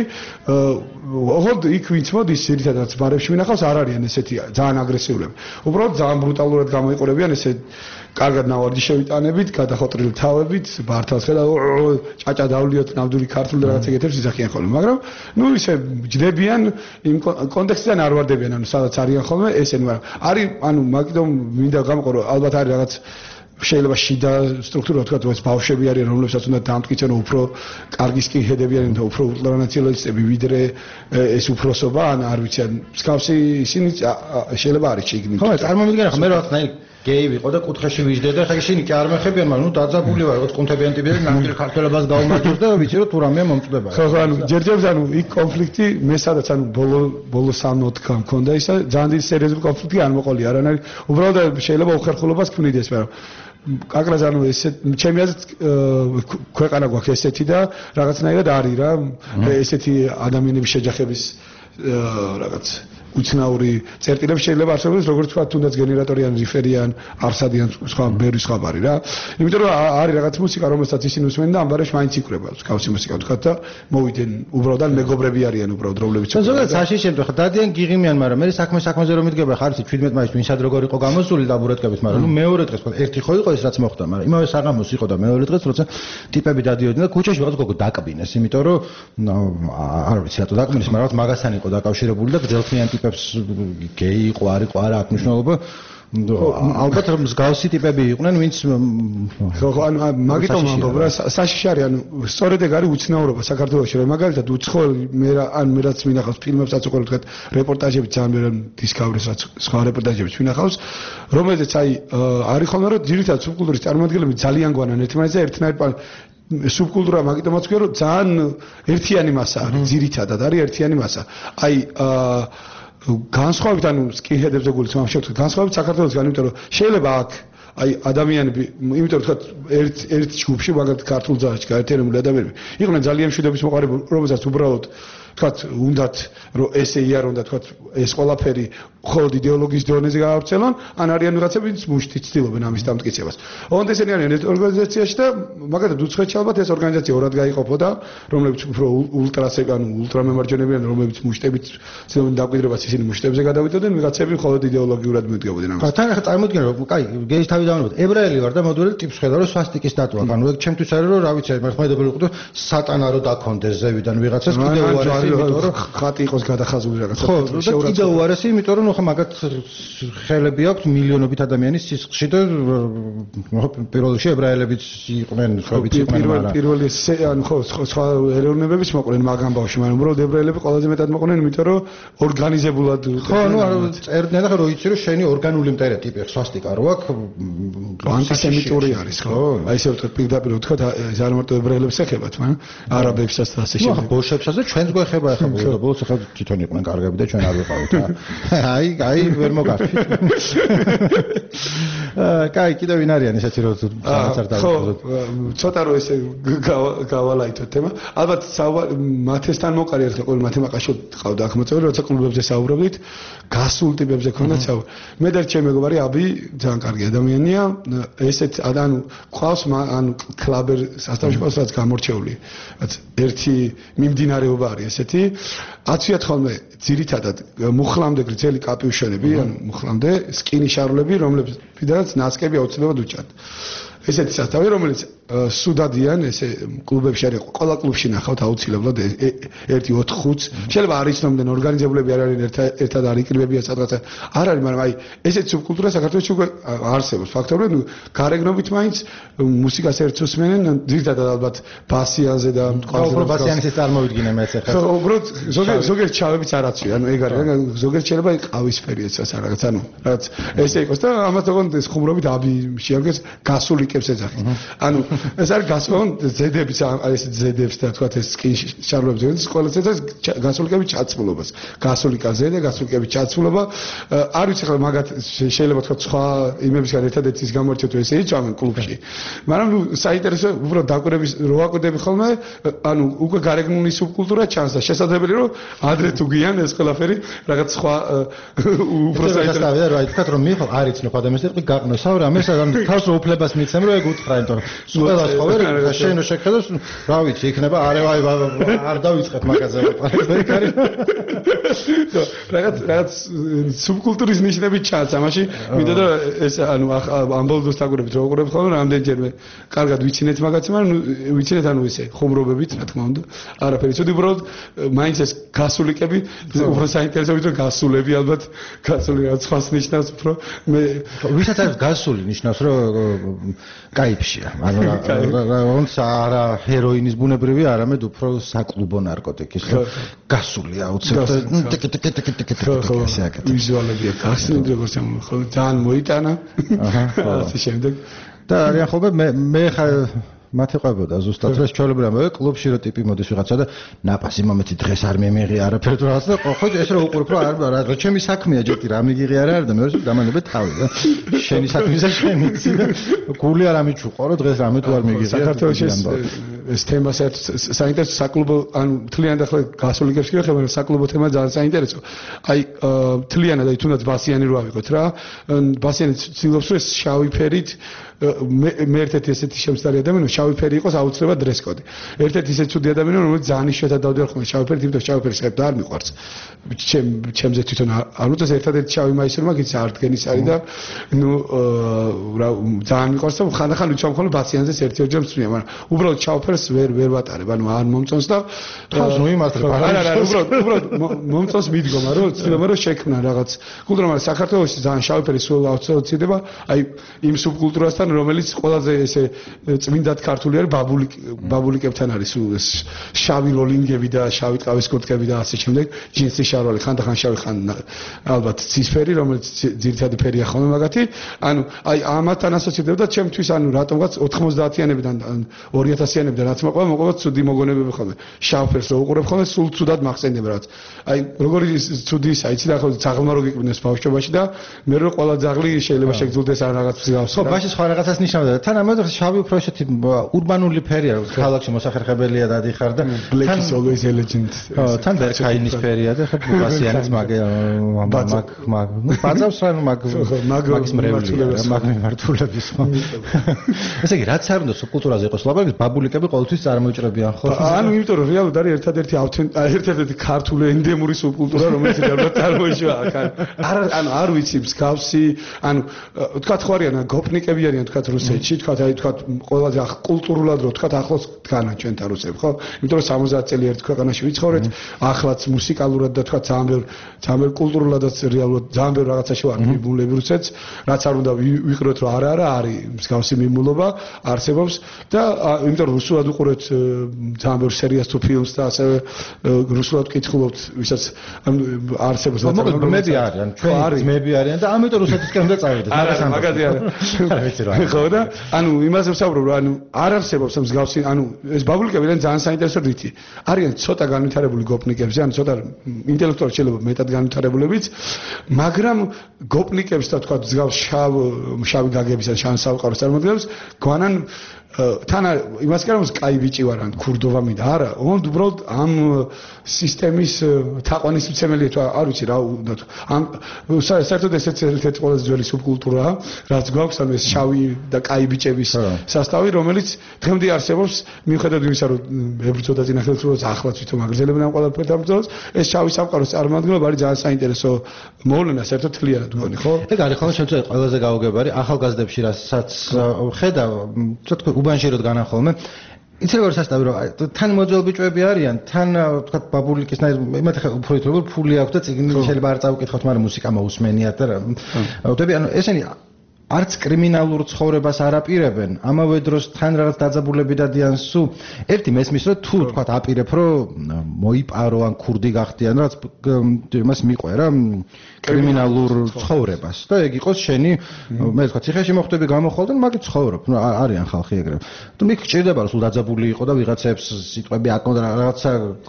ოღონდ იქ ვინც მოდის ერთადაც ბარებში მინახავს არ არიან ესეთი ძალიან აგრესიულები უბრალოდ ძალიან ბრუტალურად გამოიყურებიან ესე კარგად ნავარდი შევიტანებით გადახოტრილი თავებით ბართავს ხედა ჭაჭა დავლიოთ ნამდვილი ქართული რაღაცა გეთებს ისახიან ხოლმე მაგრამ ნუ ისე ჯდებიან იმ კონტექსტიდან არ ვარდებიან ანუ სადაც არიან ხოლმე ესენი მაგრამ არის ანუ მაგიტომ მინდა გამყო ალბათ არის რაღაც შეიძლება შიდა სტრუქტურა თქვა ეს ბავშვები არიან რომლებსაც უნდა დამტკიცონ უფრო კარგი სკინჰედები არიან და უფრო ულტრანაციონალისტები ვიდრე ეს უფროსობა ან არ ვიცი ან მსგავსი ისინი შეიძლება არის შეგნით
ხო წარმომიდგენ ახლა მე რაღაცნაირი გეი ვიყო და კუთხეში ვიждდე ხა ისინი კი არ მეხებიან მაგრამ ნუ დაძაბული ვარ როგორც კუნთებიან ტიპები და ნამდვილ ქართველებას გაუმარჯოს და ვიცი რომ თუ რამე მომწდება
ხო ანუ ჯერჯერობით ანუ იქ კონფლიქტი მე სადაც ანუ ბოლო 3-4 მქონდა ისა ძალიან დიდი სერიოზული კონფლიქტი არ მოყოლია არანაირი უბრალოდ შეიძლება უხერხულობას ქმნიდეს მაგრამ კაკრას ანუ ესე ჩემი აზრით ქვეყანა გვაქვს ესეთი და რაღაცნაირად არის რა ესეთი ადამიანების შეჯახების რაღაც უცნაური წერტილები შეიძლება არსებობდეს როგორც თქვა თუნდაც გენერატორი ან რიფერი ან არსადი ან სხვა ბევრი სხვა ბარი რა იმიტომ რომ არის რაღაც მუსიკა რომელსაც ისინი უსმენენ და ამ ბარებში მაინც იქრება გავსი მუსიკა თქვა და მოვიდნენ უბრალოდ ან მეგობრები არიან უბრალოდ რომლებიც
ზოგადად საშიში შემთხვევაში ხა დადიან გიღიმიან მაგრამ მე საქმეზე რომ მიდგება ხარ ისი 17 მაისს ვინსად როგორ იყო გამოსული და ბურეთკებით მაგრამ ნუ მეორე დღეს ერთი ხო იყო ეს რაც მოხდა მაგრამ იმავე საღამოს იყო და მეორე დღეს როცა ტიპები დადიოდნენ და ქუჩაში რაღაც გოგო დაკბინეს იმიტომ რომ არ ვიცი რატო დაკბინეს მაგრამ მაგასთან იყო დაკავშირებული და გძელფიან ტიპებს გეი იყო არ იყო არა აქვს მნიშვნელობა ალბათ მსგავსი ტიპები იყვნენ ვინც
ხო ანუ მაგიტომ ამბობ რა საშიში არის ანუ სწორედ ეგ არის უცნაურობა საქართველოში რომ მაგალითად უცხოელი მე რაც მინახავს ფილმებსაც უყურებ თქვა რეპორტაჟები ძალიან მე დისკავრის რაც სხვა რეპორტაჟებიც მინახავს რომელზეც აი არის ხოლმე რომ ძირითადად სუბკულტურის წარმოადგენლები ძალიან გვანან ერთმანეთზე ერთნაირ სუბკულტურა მაგიტომაც ქვია რომ ძალიან ერთიანი მასა არის ძირითადად არის ერთიანი მასა აი განსხვავებით ანუ სკინჰედებზე გულით ამ შევთქვით განსხვავებით საქართველოსგან იმიტომ რომ შეიძლება აქ აი ადამიანები იმიტომ რომ თქვა ერთ ჯგუფში მაგალითად ქართულ ძაღლში გაერთიანებული ადამიანები იყვნენ ძალიან მშვიდობის მოყარებული რომელსაც უბრალოდ თქვათ უნდათ რომ ესე იარო და თქვათ ეს ყველაფერი მხოლოდ იდეოლოგიის დონეზე გაავრცელონ ან არიან ვიღაცები ვინც მუშტით ცდილობენ ამის დამტკიცებას ოღონდ ესენი არიან ერთ ორგანიზაციაში და მაგალითად უცხოეთში ალბათ ეს ორგანიზაცია ორად გაიყოფოდა რომლებიც უფრო ულტრასები ანუ ულტრამემარჯვენეები ან რომლებიც მუშტებით ცდილობენ დამკვიდრებას ისინი მუშტებზე გადავიდოდნენ ვიღაცები მხოლოდ იდეოლოგიურად მიდგებოდნენ ამას
თან ახლა წარმოიდგინე რომ კაი გეის თავი დავანებოთ ებრაელი ვარ და მოდუელი ტიპს ხედავ რომ სვასტიკის დატოვა ანუ ეგ ჩემთვის არის რომ რა ვიცი მართლმადიდებელი იყო სატანა რო დაქონდეს ზევიდან ვიღაცას კიდევ უარესი იმიტომ რომ
ხატი იყოს გადახაზული რაღაცა
ხო და კიდევ უარესი იმიტომ რომ ხა მაგათ ხელები აქვს მილიონობით ადამიანის სისხლში და პირველ რიგში ებრაელებიც იყვნენ ხო ვიცი იყვნენ მაგრამ
პირველი ანუ ხო სხვა ეროვნებებიც მოყვნენ მაგ ამბავში მაგრამ უბრალოდ ებრაელები ყველაზე მეტად მოყვნენ იმიტომ რომ ორგანიზებულად
ხო ნუ წერდნენ და რო იცი რომ შენი ორგანული მტერე ტიპი სვასტიკა რო აქვს
ანტისემიტური არის ხო აი ესე ვთქვათ პირდაპირ ვთქვათ ეს არ მარტო ებრაელებს ეხებათ მაგრამ არაბებსაც და ასე შემდეგ
ბოშებსაც და ჩვენს გვეხება ახლა ბოლოს ახლა თვითონ იყვნენ კარგები და ჩვენ არ ვიყავით რა აი ვერ მოგარჩით კაი კიდევ ვინ არიან ესეთი რომ ხალხს არ დავიწყოთ
ხო ცოტა რომ ესე გავალაითოთ თემა ალბათ მათესთან მოყარი ერთხელ ყოველ მათემატიკაში ყავდა აქ მოწვეული როცა კლუბებზე საუბრობდით გასულ ტიპებზე ქონდა საუბარი მე და ჩემი მეგობარი აბი ძალიან კარგი ადამიანია ესეთ ანუ ყავს ანუ კლაბერ სასტავში ყავს რაც გამორჩეული რაც ერთი მიმდინარეობა არის ესეთი აცვიათ ხოლმე ძირითადად მუხლამდე გრძელი კაპიუშონები ანუ მუხლამდე სკინი შარლები რომლებიდანაც ნასკები აუცილებლად უჭართ ესეთი სასტავი, რომელიც სუდადიან ესე კლუბებში არის, ყველა კლუბში ნახავთ აუცილებლად 1-4-5-ს. შეიძლება არ იცნობდნენ ორგანიზებულები არ არიან ერთად არ იკრიბებიან სადღაც. არ არის, მაგრამ აი ესეთი სუბკულტურა საქართველოში უკვე არსებობს. ფაქტობრივად გარეგნობით მაინც მუსიკას ერთს უსმენენ, ძირითადად ალბათ ბასიანზე და
ყალბრო ბასიანის წარმოვიდგინე მეც ახლა.
უბრალოდ ზოგიერთ ჩავებიც არ აცვი, ანუ ეგ არის, ზოგიერთ შეიძლება ყავისფერიაც რაღაც, ანუ რაღაც ესე იყოს და ამას თქონ ეს ხუმრობით აბი შეაგეს გასული კებს ეძახი. ანუ ეს არის გასული ზედების აი ეს ზედებს და თქვა ეს სკინ შარლებს ეს ყველას ეს გასული კების ჩაცმულობას. გასული კაზე და გასული კების ჩაცმულობა არ ვიცი ხლა მაგათ შეიძლება თქვა სხვა იმებისგან ერთადერთი ის გამორჩეთ ესე იჭამენ კლუბში. მაგრამ ნუ საინტერესო უბრალოდ დაკვირების რო აკვირდები ხოლმე, ანუ უკვე გარეგნული სუბკულტურა ჩანს და შესაძლებელი რომ ადრე თუ გიან ეს ყველაფერი რაღაც სხვა უფრო საინტერესო
და რა ითქვა რომ მიხო არ იცნობ ადამიანს ეთყი გაყნოსავ რამეს ანუ თავს რო უფლებას მიცემ რომ ეგ უთხრა იმიტომ რომ ყველა ყოველ შენ რო შეხედოს რა ვიცი იქნება არ დავიწყებ მაგაზე ვიყავ რაღაც სუბკულტურის ნიშნები ჩანს ამაში მინდა და ეს ანუ ამბოლდოს დაგვირებით რო უყურებ ხოლმე რამდენჯერმე კარგად ვიცინეთ მაგაც მაგრამ ვიცინეთ ანუ ესე ხუმრობებით რა თქმა უნდა არაფერი ცუდი უბრალოდ მაინც ეს გასულიკები უფრო საინტერესო ვიდრე გასულები ალბათ გასული რაც ხას ნიშნავს უფრო მე ვისაც არის გასული ნიშნავს რომ кайფშია ანუ რონც არა ჰეროინის ბუნებრივი არამედ უფრო საკლუბო ნარკოტიკის გასული აუცილებლად
ესე აკეთებს ვიზუალებია გასული როგორც ხო ძალიან მოიტანა ასე შემდეგ
და არიან ხოლმე მე ხარ მათი ყვებოდა ზუსტად ეს ჩვეულებრივ ამბავი კლუბში რო ტიპი მოდის ვიღაცა და ნაპასი მომეცი დღეს არ მემიღი არაფერ თუ რაღაც და ხო ეს რო უყურებ რა ჩემი საქმეა ჯერ რა მიგიღი არ არის და მეორე დამანებე თავი და შენი საქმეა შენი და გული არ ამიჩუყო რომ დღეს რამე თუ არ მიგიღი
საქართველოში ეს თემა საინტერესო საკლუბო ანუ თლიანად ახლა გასულიკებს კი ხება საკლუბო თემა ძალიან საინტერესო აი თლიანად აი თუნდაც ბასიანი რო ავიღოთ რა ბასიანი ცდილობს რომ ეს შავი ფერით მე ერთ-ერთი ესეთი შემსწარი ადამიანი შავი ფერი იყოს აუცილებლად დრესკოდი. ერთ-ერთი ისეთი ცუდი ადამიანი რომელიც ძალიან იშვიათად დავდივარ ხოლმე შავი ფერი, თვითონ შავი ფერი შეებდა არ მიყვარს. ჩემზე თვითონ არ უწეს ერთ-ერთი შავი მაისური მაგის არდგენის არის და ნუ რა ძალიან მიყვარს და ხანდახან ვიცვამ ხოლმე ბასიანზეს ერთ-ერთჯერ მსვია, მაგრამ უბრალოდ შავ ფერს ვერ ვატარებ, ანუ არ მომწონს და
თავს ნუ იმასთან
არა უბრალოდ მომწონს მიდგომა რომ ცდილობენ რომ შექმნა რაღაც კულტურა, მაგრამ საქართველოში ძალიან შავი ფერი სულ აუცილებლად აი იმ სუბკულტურასთან რომელიც ყველაზე ესე წმინდად ქართული არის ბაბულიკებთან არის ეს შავი როლინგები და შავი ტყავის კურტკები და ასე შემდეგ ჯინსის შარვალი ხანდახან შავი ხან ალბათ ცისფერი რომელიც ძირითადი ფერია ხოლმე მაგათი ანუ აი ამათთან ასოცირდება და ჩემთვის ანუ რატომღაც 90-იანებიდან 2000-იანებიდან რაც მოყვება ცუდი მოგონებები ხოლმე შავ ფერს რო უყურებ ხოლმე სულ ცუდად მახსენდება რაც აი როგორი ცუდი ის აიცი და ხო ძაღლმა რო გიკვირდეს ბავშვობაში და მე რო ყველა ძაღლი შეიძლება შეგძულდეს არ რაღაც მსგავს
ხო ბაში სხვა რაღაცას ნიშნავდა თან ამაზე შავი უფრო ესეთი ურბანული ფერია რომ ქალაქში მოსახერხებელია დადიხარ და
black is always a legend
თან ბერკაინის ფერია და ხო ბასიანიც მაგ ნუ ბაძავს რა ნუ მაგის მრევლია მაგ მიმართულების ხო ესე იგი რაც არ უნდა სუბკულტურაზე იყოს ლაპარაკი ბაბულიკები ყოველთვის წარმოიჭრებიან ხო
ანუ იმიტომ რომ რეალურად არის ერთადერთი ქართული ენდემური სუბკულტურა რომელიც რეალურად წარმოიშვა აქ ანუ არ ვიცი მსგავსი ანუ თქვა ხო არიან გოპნიკები არიან თქვა რუსეთში თქვა აი თქვა ყველაზე კულტურულად რო თქვა ახლოს დგანან ჩვენთან რუსები ხო იმიტომ რომ 70 წელი ერთ ქვეყანაში ვიცხოვრეთ ახლაც მუსიკალურად და თქვა ძალიან ბევრ კულტურულადაც რეალურად ძალიან ბევრ რაღაცაში ვარ მიმულები რუსეთს რაც არ უნდა ვიყროთ რომ არა არის მსგავსი მიმულობა არსებობს და იმიტომ რომ რუსულად უყურეთ ძალიან ბევრ სერიას თუ ფილმს და ასევე რუსულად ვკითხულობთ ვისაც არსებობს
მაგრამ ძმები არიან ჩვენი ძმები არიან და ამიტომ რუსეთისკენ უნდა წავიდეთ
მაგაზე არა ხო და ანუ იმაზე ვსაუბრობ რომ ანუ არ არსებობს მსგავსი ანუ ეს ბაბულიკები არიან ძალიან საინტერესო რითი არიან ცოტა განვითარებული გოპნიკებზე ანუ ცოტა ინტელექტუალურად შეიძლება მეტად განვითარებულებიც მაგრამ გოპნიკებს და თქვა მსგავს შავი გაგების ან შავ საყაროს წარმოადგენს გვანან თან იმას კი არ მომს კაი ბიჭი ვარ ან ქურდოვა მინდა არა უბრალოდ ამ სისტემის თაყვანისმცემელია თუ არ ვიცი რა უნდა ამ საერთოდ ესეც ერთ-ერთი ყველაზე ძველი სუბკულტურაა რაც გვაქვს ანუ ეს შავი და კაი ბიჭების სასტავი რომელიც დღემდე არსებობს მიუხედავად იმისა რომ ებრძოდა წინახელწულს ახლაც თვითონ აგრძელებენ ამ ყველაფერს ამბრძოლს ეს შავი სამყაროს წარმომადგენლობა არის ძალიან საინტერესო მოვლენა საერთოდ თლიანად გქონი ხო
ეგ არის ხოლმე შემთხვევაში ყველაზე გაუგებარი ახალგაზრდებში რასაც ხედავ ცოტა უბანში რო დგანან ხოლმე იცი როგორ სასტავი რომ თან მოძველ ბიჭები არიან თან თქვა ბაბულიკისნაირ მე ხე უფრო ითვლება ფული აქვს და წიგნი შეიძლება არ წავკითხოთ მაგრამ მუსიკა მოусმენიათ და ვთები ანუ ესენი არც კრიმინალურ ცხოვრებას არ აპირებენ ამავე დროს თან რაღაც დაძაბულები დადიან სულ ერთი მესმის რომ თუ თქვა აპირებ რომ მოიპარო ან ქურდი გახდიან რაც იმას მიყვერა კრიმინალურ ცხოვრებას და ეგ იყოს შენი მე თქვა ციხეში მოხვდები გამოხვალდნენ მაგით ცხოვრობ ნუ არიან ხალხი ეგრე თუ მიქ ჭირდება რომ სულ დაძაბული იყო და ვიღაცებს სიტყვები აკონდა რაღაცა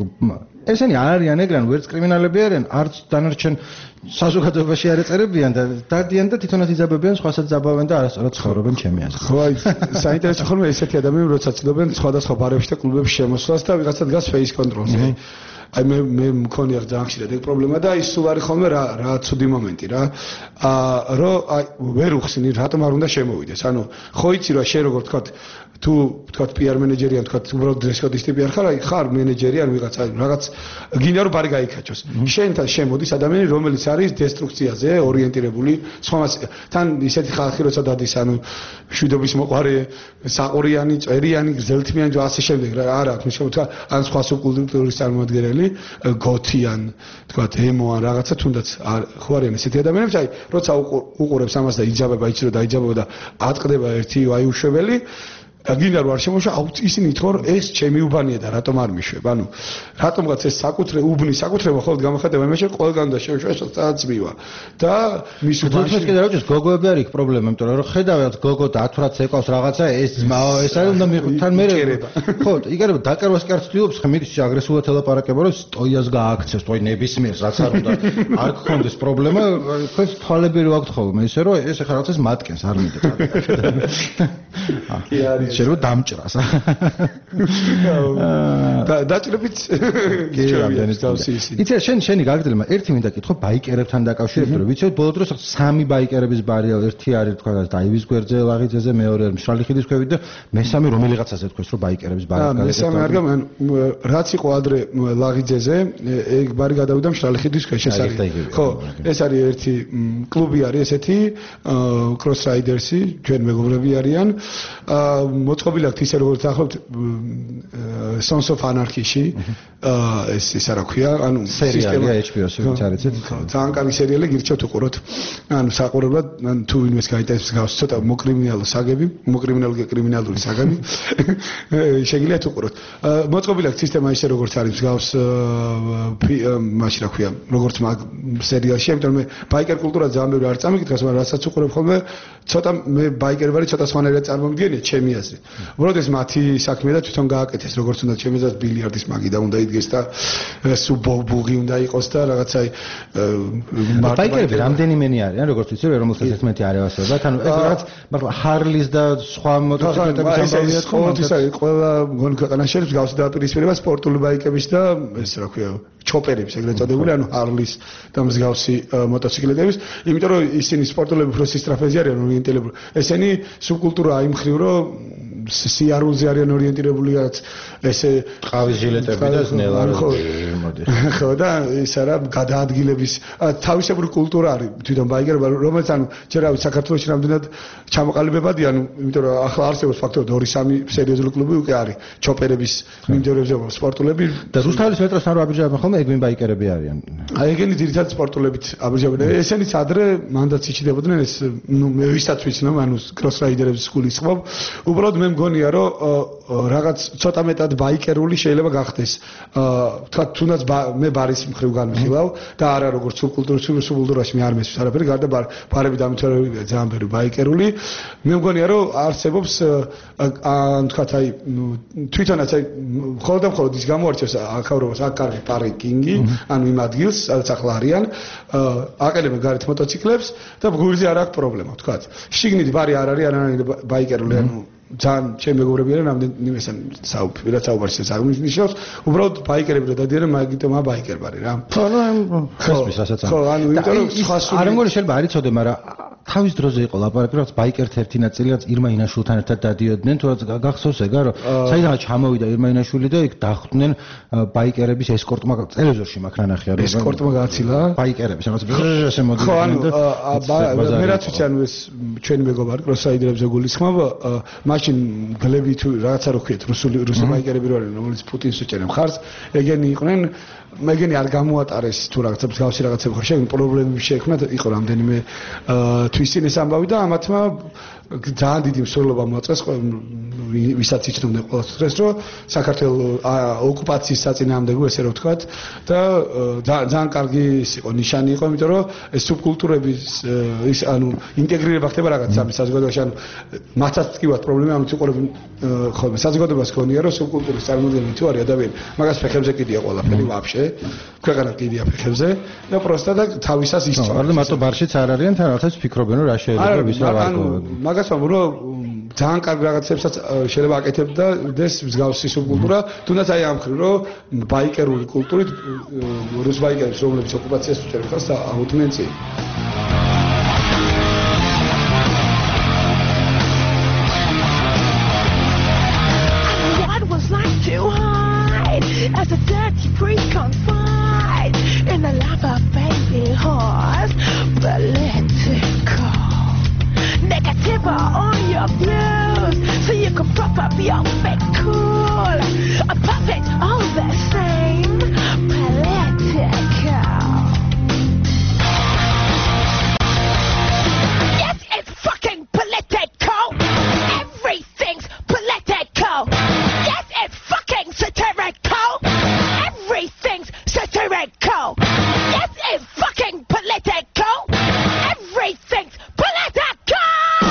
ესენი არიან ეგრე ან ვერც კრიმინალები არიან არც დანარჩენ საზოგადოებაში არ ეწერებიან და დადიან და თვითონაც იძაბებიან სხვასაც ძაბავენ და არასწორად ცხოვრობენ ჩემი აზრით
ხო აი საინტერესო ხოლმე ესეთი ადამიანები როცა ცდილობენ სხვადასხვა ბარებში და კლუბებში შემოსვლას და ვიღაცა დგას face control-ზე აი მე მქონია ძალიან ხშირად ეგ პრობლემა და ის სულ არის ხოლმე რა ცუდი მომენტი რა რომ აი ვერ უხსნი რატომ არ უნდა შემოვიდეს ანუ ხო იცი რა შენ როგორ თქვა თუ თქვა PR მენეჯერი ან თქვა უბრალოდ დრესკოდისტი PR ხარ აი ხარ მენეჯერი ან ვიღაც აი რაღაც გინდა რომ ბარი გაიქაჩოს შენთან შემოდის ადამიანი რომელიც არის დესტრუქციაზე ორიენტირებული სხვამაც თან ისეთი ხალხი როცა დადის ანუ შვიდობის მოყარე საყურიანი წერიანი გრძელთმიანი და ასე შემდეგ რა არა აქვს მიშო თქვა ან სხვა სუბკულტურის წარმოადგენელი გოთიან თქვა ემო ან რაღაცა თუნდაც ხო არიან ესეთი ადამიანები აი როცა უყურებს ამას და იძაბება იცი რომ დაიძაბება და ატყდება ერთი აი უშვებელი გინდა რომ არ შემოშვა ისინი თქონ ეს ჩემი უბანია და რატომ არ მიშვებ ანუ რატომღაც ეს უბნის საკუთრება ხოლმე გამოხატება მე ყველგან და შეშვა წაწმივა და მის უბანში
თუნდაც კიდე რა ვიცი გოგოები არის პრობლემა იმიტომ რომ ხედავთ გოგო და ათვრაც ეკავს რაღაცა ეს ეს არის უნდა მიყვთან მე ხო იგერება დაკარვას კი არ ცდილობს ხე მიდის აგრესიულად ელაპარაკება რომ სტოიას გააქცევს თოი ნებისმიერს რაც არ უნდა არ გქონდეს პრობლემა თქვენს თვალები რო აქვთ ხოლმე ისე რომ ეს ახლა რაღაცას მატკენს არ მინდა კი არის შეიძლება დამჭრას.
დაჭრებით
იცი შენი გაგრძელება ერთი მინდა კითხო ბაიკერებთან დაკავშირებით რომ ვიცით ბოლო დროს სამი ბაიკერების ბარია ერთი არის თქვა დაივის გვერდზე ლაღიძეზე მეორე არის მშრალი ხიდის ქვევით და მესამე რომელიღაცაზე თქვეს რომ ბაიკერების ბარი
გაგრძელდა. მესამე არ გამან რაც იყო ადრე ლაღიძეზე ეგ ბარი გადავიდა მშრალი ხიდის ქვეშ ეს არის. ხო ეს არის ერთი კლუბი არის ესეთი cross riders-ი ჩვენ მეგობრები არიან. მოწყობილი აქვს ისე როგორც ახლობთ Sons of Anarchy-ში ეს რა ქვია ანუ
სერიალია HBO-ში ვინც არიცით
ძალიან კარგი სერიალი გირჩევთ უყუროთ ანუ საყურებლად ან თუ ვინმეს გაიტანს გავს ცოტა კრიმინალური საგანი შეგიძლიათ უყუროთ მოწყობილი აქვს სისტემა ისე როგორც არის გავს მაშინ რა ქვია როგორც მაგ სერიალში ამიტომ მე ბაიკერ კულტურა ძალიან ბევრი არ წამიკითხავს მაგრამ რასაც უყურებ ხოლმე ცოტა მე ბაიკერი ვარ ცოტა სხვანაირად წარმომიდგენია ჩემი აზრით უბრალოდ ეს მათი საქმეა და თვითონ გააკეთეს როგორც უნდა ჩემი აზრით ბილიარდის მაგიდა უნდა იდგეს და სუბბუგი უნდა იყოს და რაღაცა
ბაიკერები რამდენიმენი არიან როგორც ვიცი რომელსაც ერთმანეთი არ ევასება თან ეს რაღაც მაგრამ ჰარლის და სხვა მოტოციკლების ამბავია
ყველა მგონი ქვეყანაში არის გავსი დაპირისპირება სპორტული ბაიკების და ეს რა ქვია ჩოპერების ეგრეთ წოდებული ანუ ჰარლის და მსგავსი მოტოციკლების იმიტომ რომ ისინი სპორტულები უფრო სისტრაფეზე არიან ორიენტირებული ესენი სუბკულტურაა იმ ხრივ რომ სიარულზე არიან ორიენტირებულიაც ესე
ყავის ჟილეტები და ზნელარები
მოდი ხო და ეს არა გადაადგილების თავისებური კულტურა არის თვითონ ბაიკერობა რომელიც ანუ ჯერ ავი საქართველოში რამდენად ჩამოყალიბებადია ანუ იმიტომ რომ ახლა არსებობს ფაქტორად 2-3 სერიოზული კლუბი უკვე არის ჩოპერების მიმდევრებზე სპორტულები
და რუსთავის მეტროს არ აბიჯავენ ხოლმე ეგ ბაიკერები არიან
აი ეგენი ძირითადად სპორტულებით აბიჯავენ ესენიც ადრე მანდაც იჩიდებოდნენ ეს ნუ მე ვისაც ვიცნობ ანუ კროს რაიდერების სკულის ხმობ უბრალოდ მე მგონია რომ რაღაც ცოტა მეტად ბაიკერული შეიძლება გახდეს თქვა თუნდაც მე ბარის მხრივ განვიხილავ და არა როგორც სუბკულტურაში მე არ მესვს არაფერი გარდა ბარები დამთავრებია ძალიან ბევრი ბაიკერული მე მგონია რომ არსებობს ან თქვა აი თვითონაც აი მხოლოდ ის გამოარჩევს ახავრობას აქ კარგი პარკინგი ანუ იმ ადგილს სადაც ახლა არიან აყენებენ გარეთ მოტოციკლებს და გვერდზე არ აქვს პრობლემა თქვა შიგნით ბარი არ არის არანაირი ბაიკერული ანუ ძალიან ჩემი მეგობრები არიან ამდენი ესენ ვიღაც საუბარს აღნიშნავს უბრალოდ ბაიკერები და დადიან მაგიტომ ბაიკერბარი რა
ხო ხესმის რასაც
ხო ანუ იმიტომ რომ სხვა
არ მგონი შეიძლება არ იცოდე მაგრამ თავის დროზე იყო ლაპარაკი რომ ბაიკერთა ერთი ნაწილი რაც ირმა ინაშვილთან ერთად დადიოდნენ თუ რაც გახსოვს ეგა რომ საიდანაც ჩამოვიდა ირმა ინაშვილი და იქ დახვდნენ ბაიკერების ესკორტმა ტელევიზორში მაგ რანახია რომ
ესკორტმა გააცილა
ბაიკერების რაღაც ესე მოდიდნენ
და მე რაც ვიცი ანუ ეს ჩვენი მეგობარი კროსაიდერებზე გულისხმობ მაშინ გლები თუ რაღაცა რო ხვიეთ რუსული ბაიკერები რო არიან რომელიც პუტინს უჭერენ მხარს ეგენი იყვნენ მეგენი არ გამოატარეს თუ რაღაცა მსგავსი რაღაცები ხარ შეგვიძლია პრობლემები შეექმნათ იყო რამდენიმე თვისინ ეს ამბავი და ამათმა ძალიან დიდი მსვლელობა მოაწყეს ვისაც იცნობდნენ ყოველთვის დღეს რომ საქართველოს ოკუპაციის საწინააღმდეგო ესე რომ ვთქვათ და ძალიან კარგი იყო ნიშანი იყო იმიტომ რომ ეს სუბკულტურების ის ანუ ინტეგრირება ხდება რაღაც ამის საზოგადოებაში ანუ მათაც თქვათ პრობლემა ამით უყურებენ ხოლმე საზოგადოებას ქონია რომ სუბკულტურის წარმოდგენილი თუ არის ადამიანი მაგას ფეხებზე კიდია ყველაფერი ვაფშე ქვეყანა კიდია ფეხებზე და პროსტა და თავისას ისწავლა
არა მარტო ბარშიც არ არიან თან რაღაცას ფიქრობენ რომ რა შეიძლება ვის რა ვარგო
მაგას ვამბობ რომ ძალიან კარგ რაღაცებსაც შეიძლება აკეთებდა ეს მსგავსი სუბკულტურა თუნდაც აი ამ ხრივ რომ ბაიკერული კულტურით რუს ბაიკერებს რომლებიც ოკუპაციას უწევენ ხარს აუდგნენ წინ
As a dirty priest confined in a lava baby horse, but let it go. Negative on your views, so you can prop up your fake cool. A puppet all the same, but let it go. Yes, it's fucking political. Everything's political. Yes, it's fucking satirical. Everything's satirical. Yes, it's fucking political. Everything's political.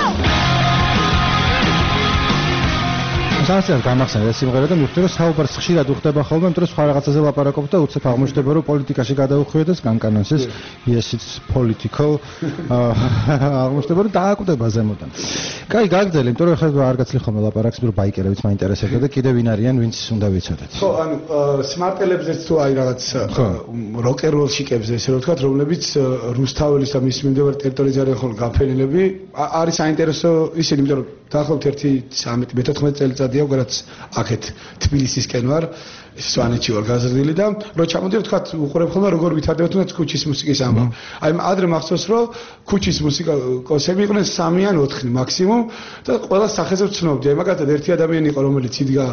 სასწრაფო გამახსენდა სიმღერა და მივხვდი რომ საუბარს ხშირად უხდება ხოლმე, იმიტომ რომ სხვა რაღაცაზე ლაპარაკობ და უცებ აღმოჩნდება რომ პოლიტიკაში გადაუხვიოდეს განკანონსის yes it's political აღმოჩნდება რომ დააკვდება ზემოდან. კაი, გაგრძელი, იმიტომ რომ ხება არ გაცლი ხოლმე ლაპარაკს, რომ ბაიკერებიც მაინტერესებდა და კიდე ვინ არიან, ვინც უნდა ვიცოდეთ.
ხო, ანუ სმარტელებზეც თუ აი რაღაც როკეროლ შიკებზე ესე რომ ვთქვათ, რომლებიც რუსთაველის და მის მიმდებარე ტერიტორიაზე არიან ხოლმე განფენილები, არის საინტერესო ისინი, იმიტომ რომ დაახლოებით 13-14 წელიწადია ვგარაც აქეთ თბილისისკენ ვარ სვანეთში ვარ გაზრდილი და რო ჩამოდიო ვთქვათ უყურებ ხოლმე როგორ ვითარდება თუნდაც ქუჩის მუსიკის ამბავი. აი ადრე მახსოვს რომ ქუჩის მუსიკოსები იყვნენ 3 ან 4 მაქსიმუმ და ყველა სახეზე ვცნობდი. აი მაგალითად ერთი ადამიანი იყო რომელიც იდგა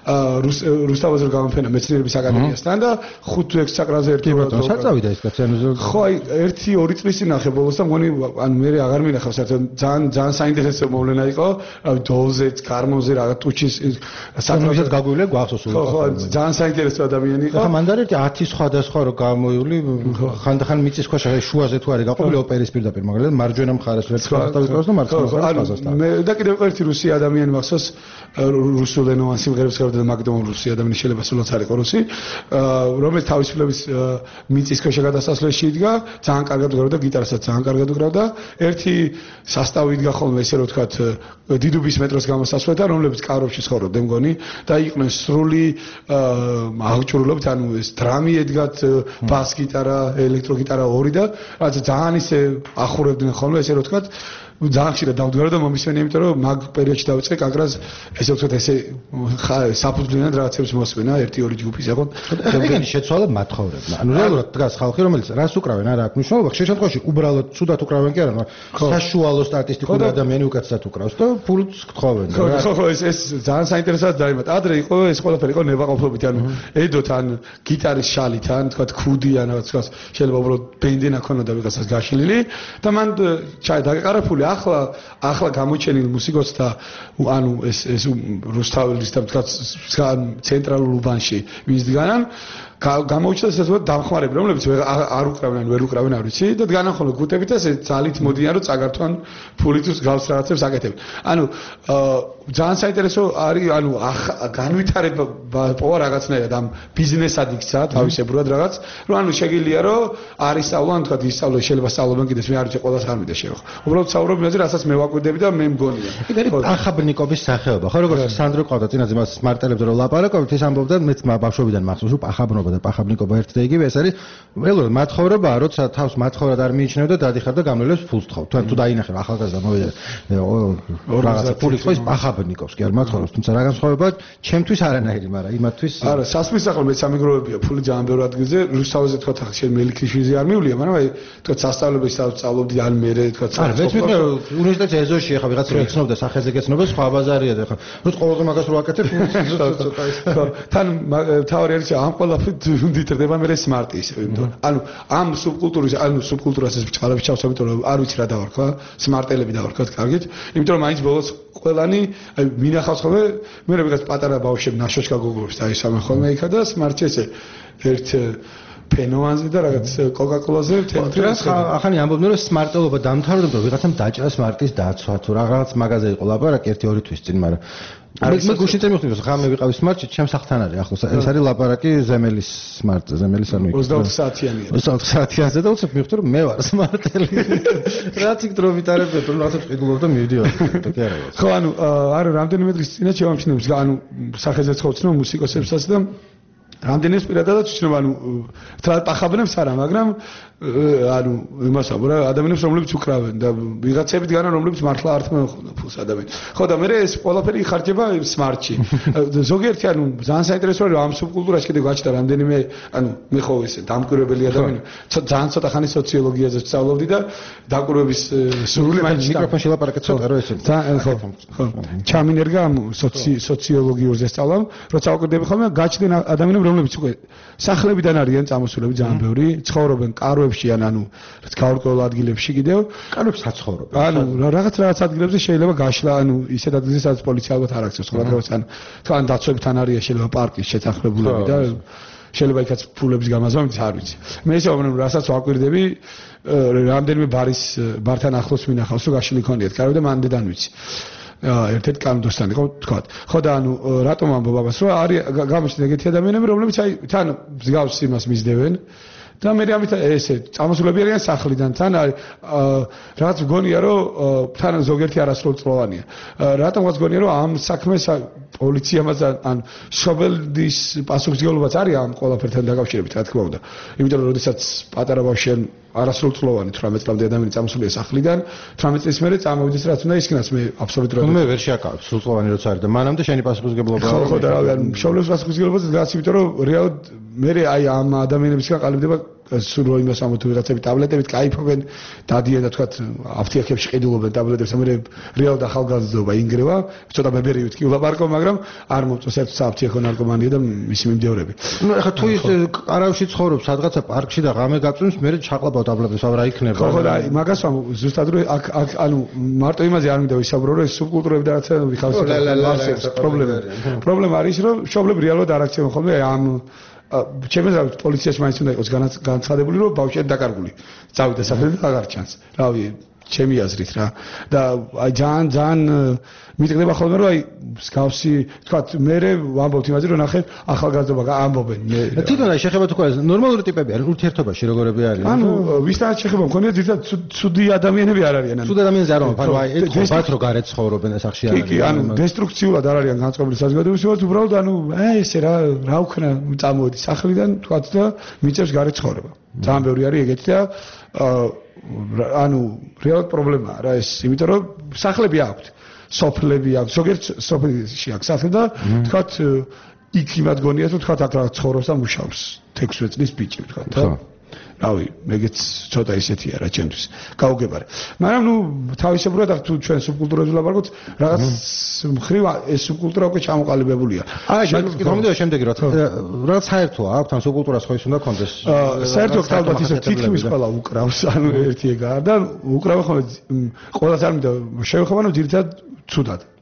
რუსთავაზე რომ გამოფენა მეცნიერების აკადემიასთან და 5-6 საკრაზე ერთი
ბატონო საწავიდა ის კაცი ანუ
ხო აი 1-2 წლის წინ ნახე ბოლოს და მგონი ანუ მე აღარ მინახავს საერთოდ ძალიან საინტერესო მოვლენა იყო რავი დოზე გარმონზე რაღაც ტუჩის
საკრებსაც გაგვივლე გვახსოვს
ხო ძალიან საინტერესო ადამიანი იყო.
ხა მანდ არის 10 სხვადასხვა რო გამოიული ხანდახან მიწის ქვეშ შუაზე თუ არის გაყვული ოპერის პირდაპირ მაგრამ მარჯვენა მხარეს ვერც დავიკრავს და მარცხენა მხარეს პაზასთან.
მე და კიდევ ერთი რუსი ადამიანი მახსოვს რუსულენოვან სიმღერებს ხერხდა და მაგდომ რუსი ადამიანი შეიძლება სულაც არ იყო რუსი რომელიც თავისუფლების მიწის ქვეშ გადასასვლელში იდგა ძალიან კარგად უგრავდა გიტარასაც ძალიან კარგად უგრავდა ერთი სასტავი იდგა ხოლმე ესე რომ ვთქვათ დიდუბის მეტროს გამოსასვლელთან რომლებიც კაროვში ცხოვრობდნენ მგონი და იყვნენ სრული აღჭურვილობით ანუ ეს დრამი ედგათ ბას გიტარა ელექტრო გიტარა ორი და რაც ძალიან ისე ახურებდნენ ხოლმე ესე რომ ვთქვათ ძალიან ხშირად დავდგარ და მომისმენი იმიტომ რომ მაგ პერიოდში დავიწყე კაკრას ესე ვთქვათ ესე საფუძვლიანად რაღაცებს მოსვენა 1-2 ჯგუფის ეხოთ
ეგენი შეცვალა მათხოვრებმა ანუ რეალურად დგას ხალხი რომელიც რას უკრავენ არა აქვს მნიშვნელობა ხშირ შემთხვევაში უბრალოდ ცუდად უკრავენ კი არა მაგრამ საშუალო სტატისტიკური ადამიანი უკაცრად უკრავს და ფულს გთხოვენ
ხო ეს ძალიან საინტერესოა დაიმატა ადრე იყო ეს ყველაფერი იყო ნებაყოფლობით ანუ ედოთ ან გიტარის შალით ან თქვათ ქუდი ან რაღაც შეიძლება უბრალოდ ბენდენა ქონოდა ვიღაცას გაშლილი და მან დაგეყარაფული ახლა გამოჩენილ მუსიკოსთა ანუ ეს რუსთაველის და თქვათ ცენტრალურ უბანში ვინც დგანან გამოუჩნდა ესაზღვრება დამხმარები, რომლებიც არ უკრავენ, ვერ უკრავენ, არ ვიცი და განახონო გუტებით ესე ძალით მოდიან რომ წაგართვან ფულით გავს რაღაცებს აკეთებენ. ანუ ძალიან საინტერესო არის ანუ განვითარება პოვა რაღაცნაირად ამ ბიზნეს ადიქცია თავისებურად რაღაც რომ ანუ შეგიძლია რომ არის სწავლან თქვა ისწავლე შეიძლება სწავლობენ კიდეს მე არ ვიცი ყველას არ მინდა შევეხო. უბრალოდ საუბრობ იმაზე რასაც მე ვაკვირდები და მე მგონია.
იქ არის პახაბრნიკობის სახეობა. ხო როგორც სანდრო ყავდა წინაზე მას სმარტელებს რომ ლაპარაკობთ ის ამბობდა მეც ბავშვობიდან მახსოვს რომ პახაბრნობა და პახაბრნიკობა ერთ და იგივე ეს არის ველურად მათხოვრებაა როცა თავს მათხოვრად არ მიიჩნევ და დადიხარ და გამრავლებს ფულს თხოვ. თუ დაინახე ახალგაზრდა მოვიდა რაღაცა ფული თხოვს პახაბრნიკობს კი არ მათხოვრებს თუმცა რა განსხვავებაა ჩემთვის არანაირი მაგრამ იმათთვის
არა სასმისახლო მე სამეგროვებია ფული ძალიან ბევრ ადგილზე რუსთავზე თქვა ახლა შენ მელიქრიშვილზე არ მივლია მაგრამ აი თქვა სასწავლებელი სწავლობდი ან მე თქვა
არა მეც მითხე უნივერსიტეტში ეზოში ახლა ვიღაც რო იცნობდა სახეზე გეცნობა სხვა ბაზარია და ახლა რო ყოველდღე მაგას რო აკეთებ
თან თავი არის ამ ყველაფრით ვითარდება მე სმარტი ისე ანუ ამ სუბკულტურას ეს ბჭყალები ჩავს ამიტომ რომ არ ვიცი რა დავარქვა სმარტელები დავარქვა კარგით იმიტომ რომ მაინც ბოლოს ყველანი აი მინახავს ხოლმე მე რაღაც პატარა ბავშვები ნაშოშკა გოგოებს დაისამენ ხოლმე იქა და სმარტში ესე ერთ ფენოანზე და რაღაც კოკაკოლაზე
თეთრას ახალი ამბობდნენ რომ სმარტელობა დამთავრდა და ვიღაცამ დაჭრა სმარტის დაცვა თუ რაღაც მაღაზია იყო ლაპარაკი 1-2 თვის წინ მაგრამ მე გუშინ წამოვხდი რომ ხამე ვიყავი სმარტში ჩემს ახთან არის ახლოს ეს არის ლაპარაკი ზემელის სმარტზე ზემელის ანუ
24 საათიანია
24 საათიანზე და უცებ მივხვდი რომ მე ვარ სმარტელი რაც იქ დრო ვიტარებდა რომ რაღაცა ყიდულობ და მივდივარ და კი არა
ხო ანუ არა რამდენიმე დღის წინაც შევამჩნევს ანუ სახეზე ცხოცნო მუსიკოსებსაც და რამდენიც პირადადაც ვცნობ ანუ თრა პახაბრებს არა მაგრამ ანუ იმას ამბობ ადამიანებს რომლებიც უკრავენ და ვიღაცებით განა რომლებიც მართლა არ თმეხოდა ფულს ადამიანს ხო და მე ეს ყველაფერი იხარჯება სმარტში ზოგიერთი ანუ ძალიან საინტერესოა რომ ამ სუბკულტურაში კიდე გაჩნდა რამდენიმე ანუ მე ხო ესე დამკვირვებელი ადამიანი ძალიან ცოტა ხანი სოციოლოგიაზე ვსწავლობდი და დამკვირვების სურვილი მაინც
მიკროფონში ლაპარაკეთ ცოტა რომ ესე
ხო ჩამინერგა ამ სოციოლოგიურზე სწავლამ როცა ვაკვირდები ხოლმე გაჩნდნენ ადამიანები რომლებიც უკვე სახლებიდან არიან წამოსულები ძალიან ბევრი ცხოვრობენ კარვებში ანუ რაც გაურკვეველ ადგილებში კიდევ
კარვებში საცხოვრობენ
ანუ რაღაც ადგილებზე შეიძლება გაშლა ანუ ისეთ ადგილზე სადაც პოლიცია ალბათ არ აქცევს ხოლმე რაღაც თან დაცვებთან არის შეიძლება პარკის შეთანხმებულები და შეიძლება იქაც ფულების გამაზვა მით არ ვიცი მე ისე ვამბობ რომ რასაც ვაკვირდები რამდენიმე ბართან ახლოს მინახავს რომ გაშლილი ქონიათ კარვი და მანდედან ვიცი ერთ-ერთ კანდოსთან იყო თქვა. ხო და ანუ რატომ ამბობ ამას რომ არის გამოჩნდა ეგეთი ადამიანები რომლებიც აი თან მსგავს იმას მისდევენ და მე ამით ესე წამოსულები არიან სახლიდან თან რაღაც მგონია რომ თან ზოგიერთი არასრულწლოვანია რატომაც მგონია რომ ამ საქმეს პოლიციამაც ან შობელდის პასუხისმგებლობაც არის ამ ყველაფერთან დაკავშირებით რა თქმა უნდა იმიტომ რომ როდესაც პატარა ბავშვი არასრულწლოვანი 18 წლამდე ადამიანი წამოსულია სახლიდან 18 წლის მერე წამოვიდეს რაც უნდა ისქნას მე აბსოლუტურად
მე ვერ შეაკავებ სრულწლოვანი როცა არის და მანამდე შენი პასუხისმგებლობა
ხო და რა შობლების პასუხისმგებლობაზე რაც იმიტომ რომ რეალურად მე აი ამ ადამიანებისგან ყალიბდება სულ რო იმას ამბობ თუ ვიღაცები ტაბლეტებით кайფობენ დადიან და თქვათ აფთიაქებში ყიდულობენ ტაბლეტებს მე რეალურად ახალგაზრდობა ინგრევა ცოტა ბებერივით კი ვლაპარაკობ მაგრამ არ მომწონს ერთ საფთიაქო ნარკომანია და მისი მიმდევრები
ნუ ეხლა თუ ის არავში ცხოვრობს სადღაცა პარკში და ღამე გაწვიმს მე ჩაყლაპავ ტაბლეტებს რა იქნება
ხო და მაგას ვამბობ ზუსტად რომ აქ ანუ მარტო იმაზე არ მინდა ვისაუბრო რომ ეს სუბკულტურები და რაღაცა ვიხავსებ პრობლემა არის რომ შობლები რეალურად არ აქცევენ ხოლმე ამ ჩემს პოლიციაში მაინც უნდა იყოს განცხადებული რომ ბავშვი დაკარგული წავიდა საქმედან აღარ ჩანს რავი ჩემი აზრით რა და აი ძალიან მიტყდება ხოლმე რომ აი მსგავსი თქვა მე ვამბობთ იმაზე რომ ნახე ახალგაზრდობა ამბობენ მე
თვითონ აი შეხება თქვა ნორმალური ტიპები არის ურთიერთობაში როგორები არის
ანუ ვისთან შეხება მქონია ძირითადად ცუდი ადამიანები არ არიან
ცუდი ადამიანები არ არის ანუ აი ეთქობათ რომ გარეთ ცხოვრობენ ეს სახში არის
კი ანუ დესტრუქციულად არ არიან განწყობილი საზოგადოებრივად უბრალოდ ანუ ესე რა უქნა წამოდი სახლიდან თქვა და მიწევს გარეთ ცხოვრება ძალიან ბევრი არის ეგეთი და ანუ რეალურად პრობლემაა რა ეს იმიტომ რომ სახლები აქვთ სოფლები აქვს ზოგიერთ სოფლში აქვს სახლი და თქვათ იქ იმად გონიათ რომ თქვათ აქ რა ცხოვრობს და მუშაობს 16 წლის ბიჭი თქვათ და რავი მეგეც ცოტა ისეთია რა ჩემთვის გაუგებარი მაგრამ ნუ თავისებურად აქ თუ ჩვენ სუბკულტურაზე ვლაპარაკობთ რაღაც მხრივ ეს სუბკულტურა უკვე ჩამოყალიბებულია
აი შემდგომი შემდეგი რა საერთოა აქვს ამ სუბკულტურას ხო ის უნდა კონდეს
საერთოდ ალბათ ისე თითქმის ყველა უკრავს ანუ ერთი ეგაა და უკრავენ ხოლმე ყველას არ მინდა შევეხება რომ ძირითადად ცუდად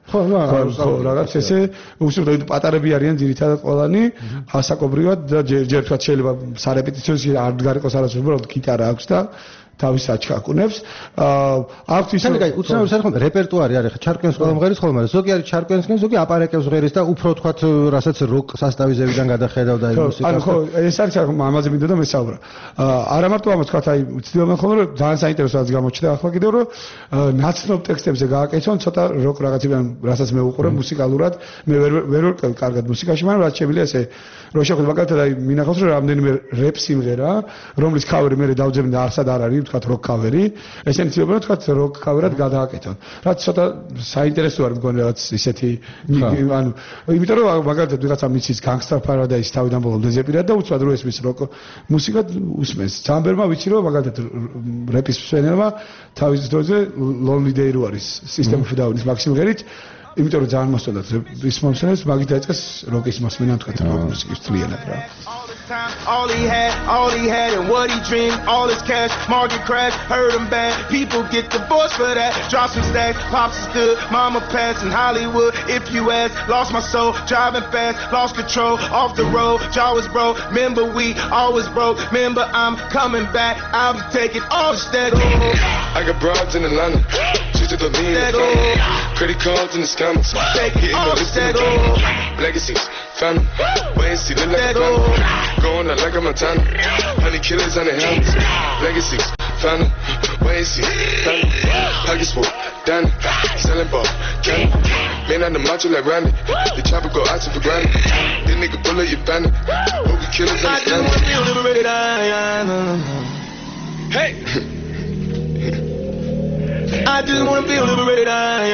ხო რაღაც ესე უბრალოდ პატარები არიან ძირითადად ყველანი ასაკობრივად და ჯერ თქვა შეიძლება სარეპეტიციო არ გარიყოს არასდროს უბრალოდ გიტარა აქვს და თავის აჩქაკუნებს აქვს ის
უცნაური საერთოდ რეპერტუარი არის ხა ჩარკვიანს ყველა მღერის ხოლმე ზოგი არის ჩარკვიანსგან ზოგი აპარეკებს ღერის და უფრო თქვათ რასაც როკ სასტავიზებიდან გადახედავ და მუსიკას
ანუ ხო ეს არის ამაზე მინდოდა მესაუბრა არა მარტო ამას თქვათ აი ვცდილობენ ხოლმე რომ ძალიან საინტერესო რაც გამოჩნდა ახლა კიდევ რომ ნაცნობ ტექსტებზე გააკეთონ ცოტა როკ რაღაცებიდან რასაც მე უყურებ მუსიკალურად მე ვერ კარგად მუსიკაში მაგრამ რაც შემიძლია ესე რო შეხვდები მაგალითად აი მინახავს რომ რამდენიმე რეპ სიმღერა რომლის ქავერი მე დავძებნი და არსად არ არის თქვათ როკ ქავერი ესენი ცდილობენ თქვათ როკ ქავერად გადააკეთონ რაც ცოტა საინტერესო არის მგონი რაღაც ისეთი ანუ იმიტომ რომ მაგალითად ვიღაცა მიცის Gangsta Paradise თავიდან ბოლომდე ზეპირად და უცბად რო ესმის როკ მუსიკა უსმენს ძალიან ვიცი რომ მაგალითად რეპის მსმენელმა თავის დროზე Lonely Day რო არის System of a Down-ის მაქსიმღერით იმიტომ რომ ძალიან მოსწონდათ ის მომსმენელს მაგით დაიწყეს როკის მოსმენა თქვათ როკ მუსიკის თლიანად რა
All he had and what he dreamed, all his cash, market crash, hurt him bad. People get divorced for that. Drop some stacks, pops is good, mama passed in Hollywood. If you ask, lost my soul, driving fast, lost control, off the road. Jaw was broke, remember we always broke. Remember I'm coming back, I'll be taking all the steady.
I got broads in Atlanta, she took the lean in the credit cards in the scammers, hitting the list in the legacies, family, wait and see, look like family. Going out like a Montana, honey killers on the helmets, legacies, family, wait and see, family, pockets full, Danny, selling ball, candy, man on the macho like Randy, the chopper go out to for granted, this nigga bullet your bandit, hope killers on the stand.
I just wanna feel liberated,
hey!
I just wanna feel liberated,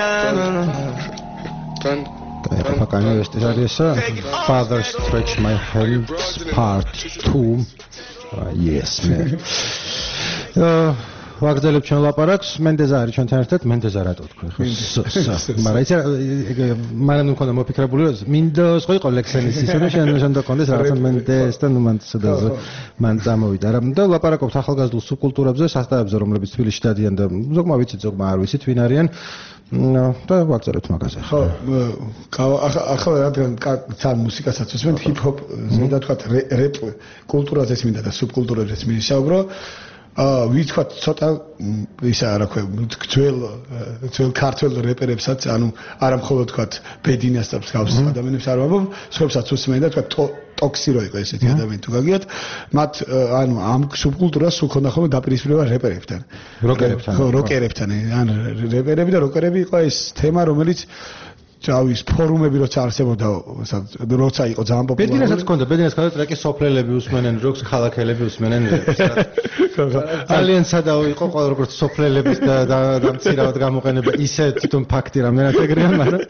Family.
Pakanya este არის Father Stretch My Hands Part 2 yes man ვაგრძელებ ჩვენ ლაპარაკს მენდეზა არის ჩვენთან ერთად მენდეზა რატო თქვი ხო მაგრამ იცი მანამ მქონდა მოფიქრებული რომ მინდოს ხო იყო ლექსენის ისე რომ შენ დაკონდეს რაღაცა მენდეს და ნუ მან წამოვიდა რა და ლაპარაკობთ ახალგაზრდულ სუბკულტურებზე სასტავებზე რომლებიც თბილისში დადიან და ზოგმა ვიცით ზოგმა არ ვიცით ვინ არიან და ვაგრძელებთ მაგაზე
ხო ახლა რადგან თან მუსიკასაც ვისმენთ ჰიპ-ჰოპ ზედა თქვა რეპ კულტურაზეც მინდა და სუბკულტურაზეც მინდა საუბრო ვთქვა ცოტა ისა რა ქვია ძველ ქართველ რეპერებსაც ანუ არა მხოლოდ თქვა ბედინას და მსგავს ადამიანებს არ ვამბობ სხვებსაც უსმენ და თქვა ტოქსი რო იყო ესეთი ადამიანი თუ გაგიათ მათ ანუ ამ სუბკულტურას უქონდა ხოლმე დაპირისპირება რეპერებთან როკერებთან ან რეპერები და როკერები იყო ეს თემა რომელიც ჩავის ფორუმები როცა არსებობდა როცა იყო ძალიან პოპულარული
ბედინასაც ჰქონდა ბედინას ქალებს რაკის სოფლელები უსმენენ როკს ქალაქელები უსმენენ ძალიან სადაო იყო ყველა როგორც სოფლელების და დამცირavad გამოყენება ისე თვითონ ფაქტი რამდენად ეგრეა მაგრამ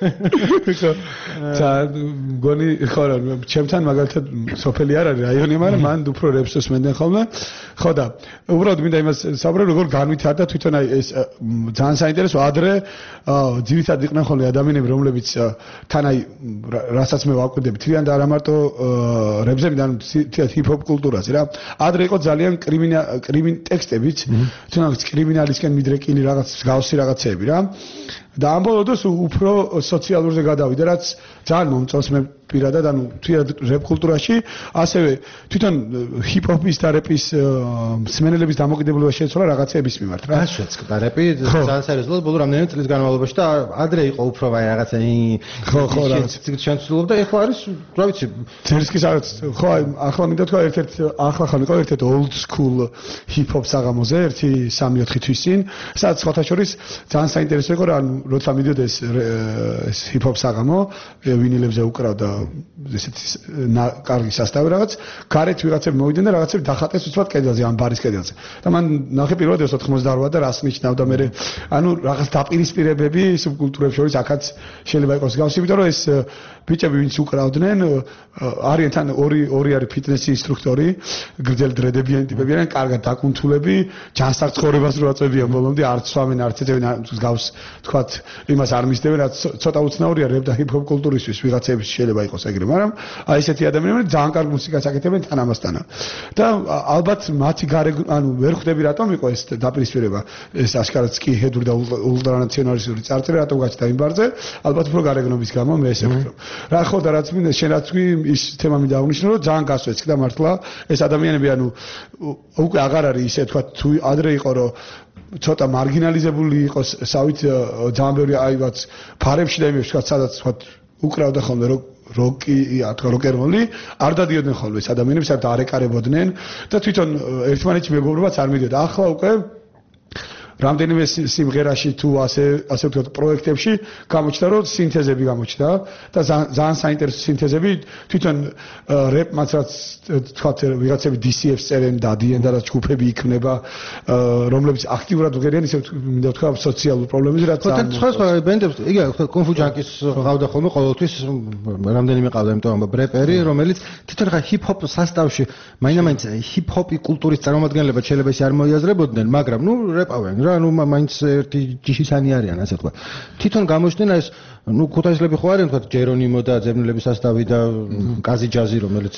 გონი ხო რა ჩემთან მაგალითად სოფელი არ არის რაიონი მაგრამ მან უფრო რეპს უსმენდნენ ხოლმე ხო და უბრალოდ მინდა იმას საუბრობ როგორ განვითარდა თვითონ აი ეს ძალიან საინტერესო ადრე ძირითადად იყვნენ ხოლმე ადამიანები რომლებიც თან აი რასაც მე ვაკვირდები თვითონ და არა მარტო რეპზებიდან თვითონ ჰიპ-ჰოპ კულტურაზე რა ადრე იყო ძალიან ტექსტებიც თუნდაც კრიმინალისკენ მიდრეკილი რაღაც გავსი რაღაცეები რა და ამ ბოლოდოს უფრო სოციალურზე გადავიდა რაც ძალიან მომწონს მე პირადად ანუ თვითონ რეპ კულტურაში ასევე თვითონ ჰიპ-ჰოპის და რეპის მსმენელების დამოკიდებულება შეცვალა რაღაცეების მიმართ რა
შეცვალა რეპი ძალიან სერიოზულად ბოლო რამდენიმე წლის განმავლობაში და ადრე იყო უფრო ვაი რაღაცა
ხო რა
შეცვლობდა ეხლა არის რა ვიცი
ცერისკის რაღაც ხო აი ახლა მინდა თქვა ერთ-ერთ ახლა ხან იყო ერთ-ერთ old school hip-hop საღამოზე 1-3-4 თვის წინ სადაც სხვათა შორის ძალიან საინტერესო იყო რა როცა მიდიოდა ეს hip-hop საღამო ვინილებზე უკრავდა ესეთი კარგი სასტავი რაღაც გარეთ ვიღაცები მოვიდნენ და რაღაცები დახატეს უცბად კედელზე ამ ბარის კედელზე და მან ნახე პირველად 88 და რას ნიშნავდა მე ანუ რაღაც დაპირისპირებები სუბკულტურებს შორის აქაც შეიძლება იყოს გავს იმიტომ რომ ეს ბიჭები ვინც უკრავდნენ არიან თან ორი არის ფიტნესის ინსტრუქტორი გრძელ დრედებიანი ტიპები არიან კარგად დაკუნთულები ჯანსაღ ცხოვრებას რო აწევიან ბოლომდე არც სვამენ არც ეძებენ გავს თქვათ იმას არ მისდევენ, რაც ცოტა უცნაურია რეპ და ჰიპ-ჰოპ კულტურისთვის ვიღაცების შეიძლება იყოს ეგრე, მაგრამ აი ესეთი ადამიანები ძალიან კარგ მუსიკას აკეთებენ თან ამასთანა. და ალბათ მათი ანუ ვერ ხვდები რატომ იყო ეს დაპირისპირება, ეს აშკარად სკინჰედური და ულტრანაციონალისტური წარწერა რატომ გაჩნდა იმ ბარზე, ალბათ უფრო გარეგნობის გამო მე ესე ვფიქრობ. რა ხო და რაც მინდა შენ რაც ის თემა მინდა აღნიშნო, რომ ძალიან გასვეცკდა მართლა ეს ადამიანები ანუ უკვე აღარ არის ისე თქვა თუ ადრე იყო რომ ცოტა მარგინალიზებული იყოს სავით ძალიან ბევრი აივაც ფარებში და იმებში თქვა სადაც თქვა უკრავდა ხოლმე როკი თქვა როკეროლი არ დადიოდნენ ხოლმე ეს ადამიანები საერთოდ არ ეკარებოდნენ და თვითონ ერთმანეთში მეგობრობაც არ მიდიოდა ახლა უკვე რამდენიმე სიმღერაში თუ ასე ვთქვათ პროექტებში გამოჩნდა რომ სინთეზები გამოჩნდა და ძალიან საინტერესო სინთეზები თვითონ რეპმაც რაც ვთქვათ ვიღაცები DCF-ს წერენ დადიან და რაც ჯგუფები იქმნება რომლებიც აქტიურად ვღერიან ისე მინდა ვთქვა სოციალურ პრობლემებზე რაც
სხვა ბენდებს იგი ვთქვათ კონფუ ჯანკის ყავდა ხოლმე ყოველთვის რამდენიმე ყავდა იმიტომ რომ рэპერი რომელიც თვითონ ხა ჰიპ-ჰოპ სასტავში მაინც ჰიპ-ჰოპი კულტურის წარმომადგენლება შეიძლება ისე არ მოიაზრებოდნენ მაგრამ ნუ рэპავენ ну მაინც ერთი ჯიშისანი არიან ასე თქვა. თვითონ გამოჩნდნენ ეს ну ქუთაისლები ხო არიან თქვა ჯერონიმო და ძებნელების სასტავი და კაზი ჯაზი რომელიც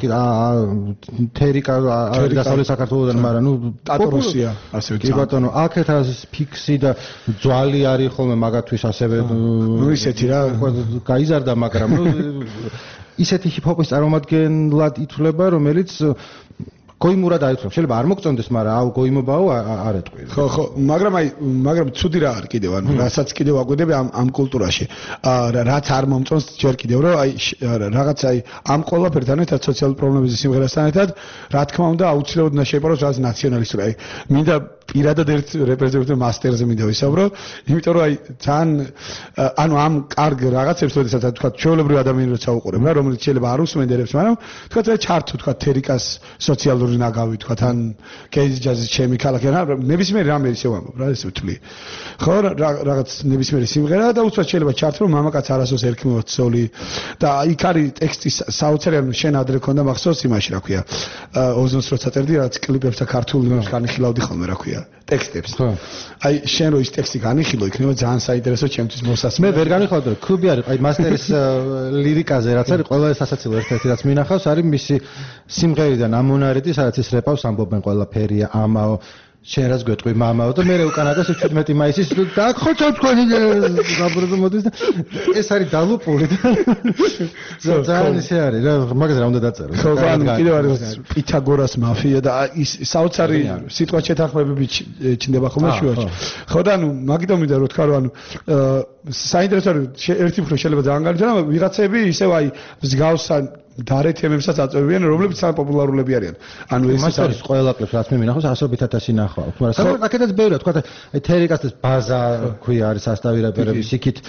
თერიკა დასავლეთ საქართველოსთან მაგრამ ну
ტატოროსია ასე
ვთქვი. კი ბატონო აქეთ ფიქსი და ძვალი არის ხოლმე მაგათვის ასევე
ну ისეთი რა
გაიზარდა მაგრამ ну ისეთი ჰიპ-ჰოპის წარმომადგენლად ითვლება რომელიც გოიმურად აიწევს. შეიძლება არ მოგწონდეს, მაგრამ აუ გოიმობაო არ ეტყვი.
ხო, მაგრამ ცუდი რა არის კიდევ, ანუ რასაც კიდევ აგვედები ამ კულტურაში. რაც არ მომწონს ჯერ კიდევ, რომ აი რაღაც აი ამ ყველაფერთან ერთად სოციალურ პრობლემებზე სიმღერასთან ერთად, რა თქმა უნდა, აუცილებლად უნდა შეიპაროს რაღაც ნაციონალისტური. აი მინდა პირადად ერთ რეპრეზენტატივ მასტერზე მინდა ვისაუბრო, იმიტომ რომ აი ძალიან ანუ ამ კარგ რაღაცებს, როდესაც თქვა ჩვეულებრივი ადამიანი როცა უყურებ რა, რომელიც შეიძლება არ უსმენდერებს, მაგრამ თქვა ჩართო თქვა თერიკას სოციალურ ნაგავი თქვა თან კეიზ ჯაზის ჩემი ქალაქი რა ნებისმიერი რამე ისე ვამბობ რა ესე ვთვლი ხო რაღაც ნებისმიერი სიმღერა და უცბად შეიძლება ჩართო რომ მამაკაც არასოს ერქმევათ სოლი და იქ არის ტექსტი საოცარი ანუ შენ ადრე ქონდა მახსოვს იმაში რა ქვია ოზონს როცა წერდი რაღაც კლიპებს და ქართულ იმებს განიხილავდი ხოლმე რა ქვია ტექსტებს ხო აი შენ რო ის ტექსტი განიხილო იქნება ძალიან საინტერესო ჩემთვის მოსასმე
მე ვერ განიხილავდი რომ კლუბი არის აი მასტერის ლირიკაზე რაც არის ყველა სასაცილო ერთ-ერთი რაც მინახავს არის მისი სიმღერიდან ამონარიდი სადაც ის რეპავს ამბობენ ყველაფერია ამაო შენ რაც გვეტყვი მამაო და მე უკანადას 17 მაისის დაგხოცა თქვენი გაბრუნდა მოდის და ეს არის დალუპული ძალიან ისე არის რა მაგაზე რა უნდა დაწერო
ხო ანუ კიდევ არის პითაგორას მაფია და ის საოცარი სიტყვა შეთანხმებები ჩნდება ხოლმე შუაში ხო და ანუ მაგიტომ მინდა რომ თქვა რომ ანუ საინტერესო ერთი მხრივ შეიძლება ძალიან განიცადა ვიღაცები ისევ აი მსგავსან დარეთემებსაც აწევიან, რომლებიც ძალიან პოპულარულები არიან. ანუ ეს
არის ყველა კლიპს რაც მე მინახავს 100-1000 ნახავ. მაგრამ აქედაც ბევრია, თქვა აი თერიკასთან ბაზა ქვია არის სასტავი რეპერების იქით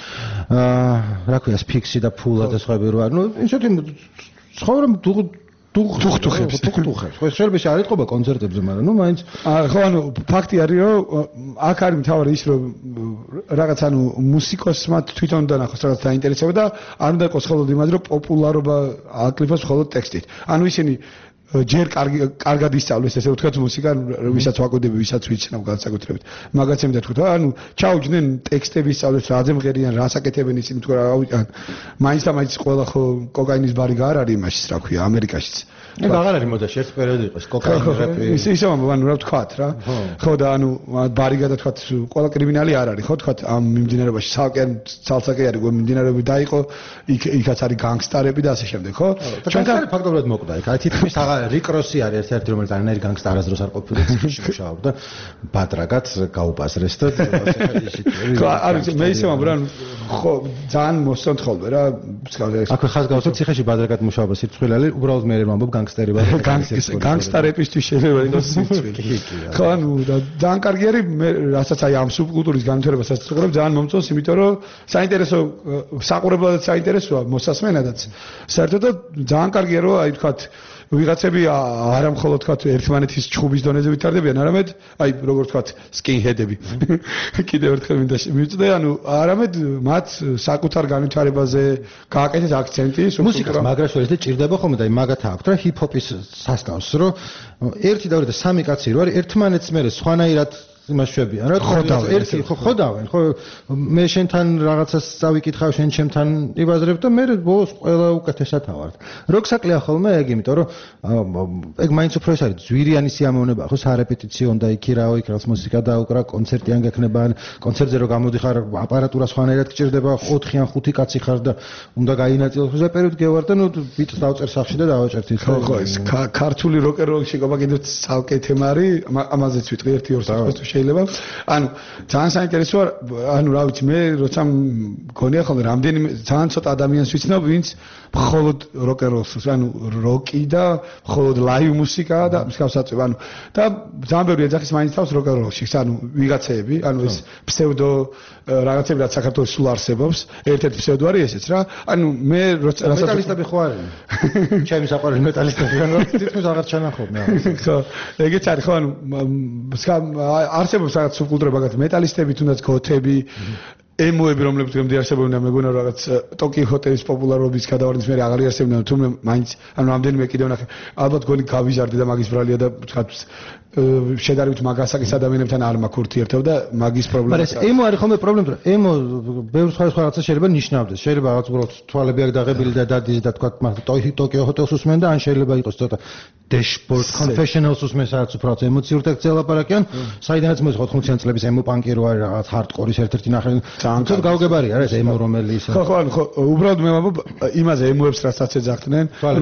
რა ქვია ფიქსი და ფულა და სხვაები რო არის. ნუ ისეთი ცხოვრობ ტუხტუხებს. ხო შეიძლება არ ეთყობა კონცერტებზე, მაგრამ ნუ მაინც
ხო ანუ ფაქტი არის რომ აქ არის მთავარი ის რომ რაღაც ანუ მუსიკოსმა თვითონ დანახოს რაღაც დაინტერესება და არ უნდა იყოს მხოლოდ იმაზე რომ პოპულარობა აკლიფოს მხოლოდ ტექსტით. ანუ ისინი ჯერ კარგად ისწავლეს ესე ვთქვათ მუსიკა ვისაც ვაკვირდები ვისაც ვიცნობ განსაკუთრებით მაგაცემ და თქვა ანუ ჩაუჯდნენ ტექსტები ისწავლეს რაზე მღერიან რას აკეთებენ ისინი თქვა რა მაინც და მაინც ყველა ხო კოკაინის ბარი გარ არის იმაშიც რა ქვია ამერიკაშიც
მე აღარ არის მოდაში ერთ პერიოდი იყოს კოკაინის რეპი
ისე ამბობ ანუ რა ვთქვათ რა ხო და ანუ ბარი გადათქვათ ყველა კრიმინალი არ არის ხო თქვათ ამ მიმდინარეობაში სალკენ ცალსაკე არის მიმდინარეები დაიყო იქაც არის განგსტარები და ასე შემდეგ ხო
ჩვენთან ფაქტობრივად მოკვდა იქ აი თითქმის რიკ როსი არის ერთ-ერთი რომელიც არანაირი განგსტარ არასდროს არ ყოფილი ციხეში მუშაობდა ბატრაგად გაუპასრეს და
ხო არის მე ისე ვამბობ რა ხო ძალიან მოსწონთ ხოლმე რა
აქვე ხაზგასმით ციხეში ბატრაგად მუშაობა სირცხვილელი უბრალოდ მე ვერ ვამბობ განგსტერი
განგსტარებისთვის შეიძლება იყოს სირცხვილი ხო ანუ ძალიან კარგი არის მე რასაც აი ამ სუბკულტურის განვითარებასაც ვწუხებ ძალიან მომწონს იმიტომ რომ საინტერესო საყურებლადაც საინტერესოა მოსასმენადაც საერთოდ ძალიან კარგია რომ აი თქვათ ვიღაცები არა მხოლოდ თქვათ ერთმანეთის ჩხუბის დონეზე ვითარდებიან, არამედ აი როგორ თქვათ სკინჰედები. კიდევ ერთხელ მინდა მივწდე, ანუ არამედ მათ საკუთარ განვითარებაზე გააკეთეს აქცენტი,
მუსიკას მაგრაშორის და ჭირდება ხოლმე და აი მაგათ აქვს რა ჰიპ-ჰოპის სასკავს, რომ ერთი და ორი და სამი კაცი რო არის ერთმანეთს მე სხვანაირად იმას შვებიან რა ერთი ხოდავენ ხო მე შენთან რაღაცას წავიკითხავ შენ ჩემთან იბაზრებ და მე ბოლოს ყველა უკეთესად ავარ რო გსაკლია ხოლმე ეგ იმიტომ რომ ეგ მაინც უფრო ეს არის ძვირიანი სიამოვნება ხო სარეპეტიციო და იქირაო იქ რაც მუსიკა დაუკრა კონცერტი ან გექნება ან კონცერტზე რო გამოდიხარ აპარატურა სხვანაირად გჭირდება 4 ან 5 კაცი ხარ და უნდა გაინაწილოს და პერიოდ გევარ და ნუ ბიტს დავწერ სახში და დავაჭერთ ის
ხო ეს ქართული როკეროლში გობა კიდევ ცალკე თემა არის ამაზეც ვიტყვი 1-2 საათს თუ შეიძლება ანუ ძალიან საინტერესოა ანუ რა ვიცი მე როცა მგონია ხოლმე რამდენიმე ძალიან ცოტა ადამიანს ვიცნობ ვინც მხოლოდ როკეროლს ანუ როკი და მხოლოდ ლაივ მუსიკა და მსგავსად ანუ და ძალიან ბევრი ეძახის მაინც თავს როკეროლში ანუ ვიღაცეები ანუ ეს ფსევდო რაღაცები რაც საქართველოს სულ არსებობს ერთ-ერთი ფსევდო არის ესეც რა ანუ მე როცა
მეტალისტები ხო არიან ჩემი საყვარელი მეტალისტები ანუ თითქოს აღარ ჩანახობ მე
ხო ეგეც არის ხო ანუ არსებობს რაღაც სუბკულტურა მაგათ მეტალისტები თუნდაც გოთები ემოები რომლებიც გემდი არსებობენ მეგონა რაღაც ტოკიო ჰოტელის პოპულარობის გადავარდნის მე აღარ არსებობენ თუმცა მაინც ანუ ამდენიმე კიდევ ნახე ალბათ გონი გავიზარდი და მაგის ბრალია და თქვათ შედარებით მაგასაკის ადამიანებთან არ მაქვს ურთიერთობა და მაგის პრობლემა.
მაგრამ ეს ემო არის ხოლმე პრობლემა, რომ ემო ბევრ სხვა რაღაცა შეიძლება ნიშნავდეს. შეიძლება რაღაც უბრალოდ თვალები აქ დაღებილი და დადის და თქვა მაგ ტოკიო ჰოტელს უსმენ და ან შეიძლება იყოს ცოტა dashboard confessionals უსმენ სადაც უბრალოდ ემოციურ ტექსტზე ლაპარაკიან. საიდანაც მოდის 80-იან წლების ემო პანკი რო არის რაღაც hardcore-ის ერთ-ერთი ნახევარი. ძალიან გაუგებარი არის ემო რომელიც
ხო უბრალოდ მე ვამბობ იმაზე ემოებს რასაც ეძახდნენ.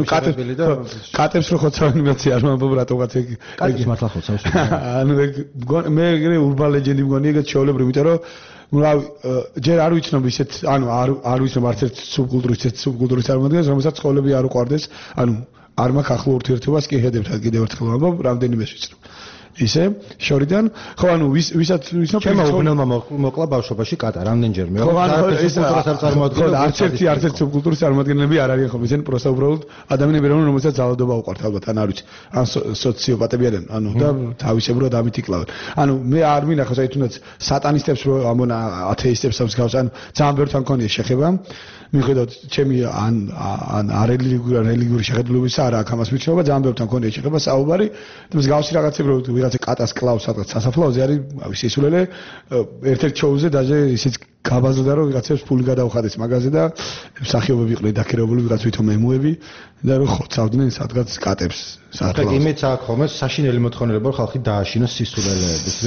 კატებს რო ხოცავენ მეცი არ ვამბობ რატოღაც ეგ
კატებს მართლა
ანუ მე ეგრე urban legend-ი მგონი ეგეთ შეულებრივ, იმიტომ რომ რავი ჯერ არ ვიცნობ ისეთ ანუ არ ვიცნობ არც ერთ სუბკულტურის წარმოადგენს, რომელსაც ცხოვრები არ უყვარდეს, ანუ არ მაქვს ახლო ურთიერთობას სკინჰედებთან კიდევ ერთხელ ვამბობ, რამდენიმეს ვიცნობ. ისე შორიდან ხო ანუ ვისაც ვიცნობ
ჩემო უბნელმა მოკლა ბავშვობაში კატა რამდენჯერმე ხო ეს არ წარმოადგენს
არც ერთი სუბკულტურის წარმოადგენლები არ არიან ხოლმე ისინი პროსტა უბრალოდ ადამიანები რომელსაც ძალადობა უყვართ ალბათ ან არ ვიცი ან სოციოპატები არიან ანუ და თავისებურად ამით იკლავენ ანუ მე არ მინახავს აი თუნდაც სატანისტებს რო ამონა ათეისტებს მსგავს ან ძალიან ბევრთან მქონია შეხება მიხედავთ ჩემი ან რელიგიური შეხედულებისა არა აქ ამას ვიცნობ ძალიან ბევრთან მქონია შეხება საუბარი და მსგავსი რაღაცები რო ვიღაცა კატას კლავს სადღაც სასაფლაოზე არის სისულელე ერთ-ერთ შოუზე დაჟე ისიც გაბაზრდა რომ ვიღაცებს ფული გადაუხადეს მაგაზე და მსახიობები იყვნენ დაქირავებული ვიღაც ვითომ ემოები და რომ ხოცავდნენ სადღაც კატებს
საფლაოზე. და იმეც აქ ხომეს საშინელი მოთხოვნილება რომ ხალხი დააშინოს სისულელეების.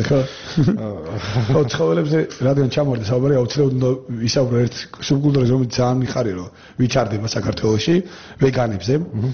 ხო ცხოველებზე რადგან ჩამოვარდა საუბარი აუცილებლად უნდა ვისაუბრო ერთ სუბკულტურაზე რომელიც ძალიან მიხარია რომ ვიჩარდება საქართველოში ვეგანებზე.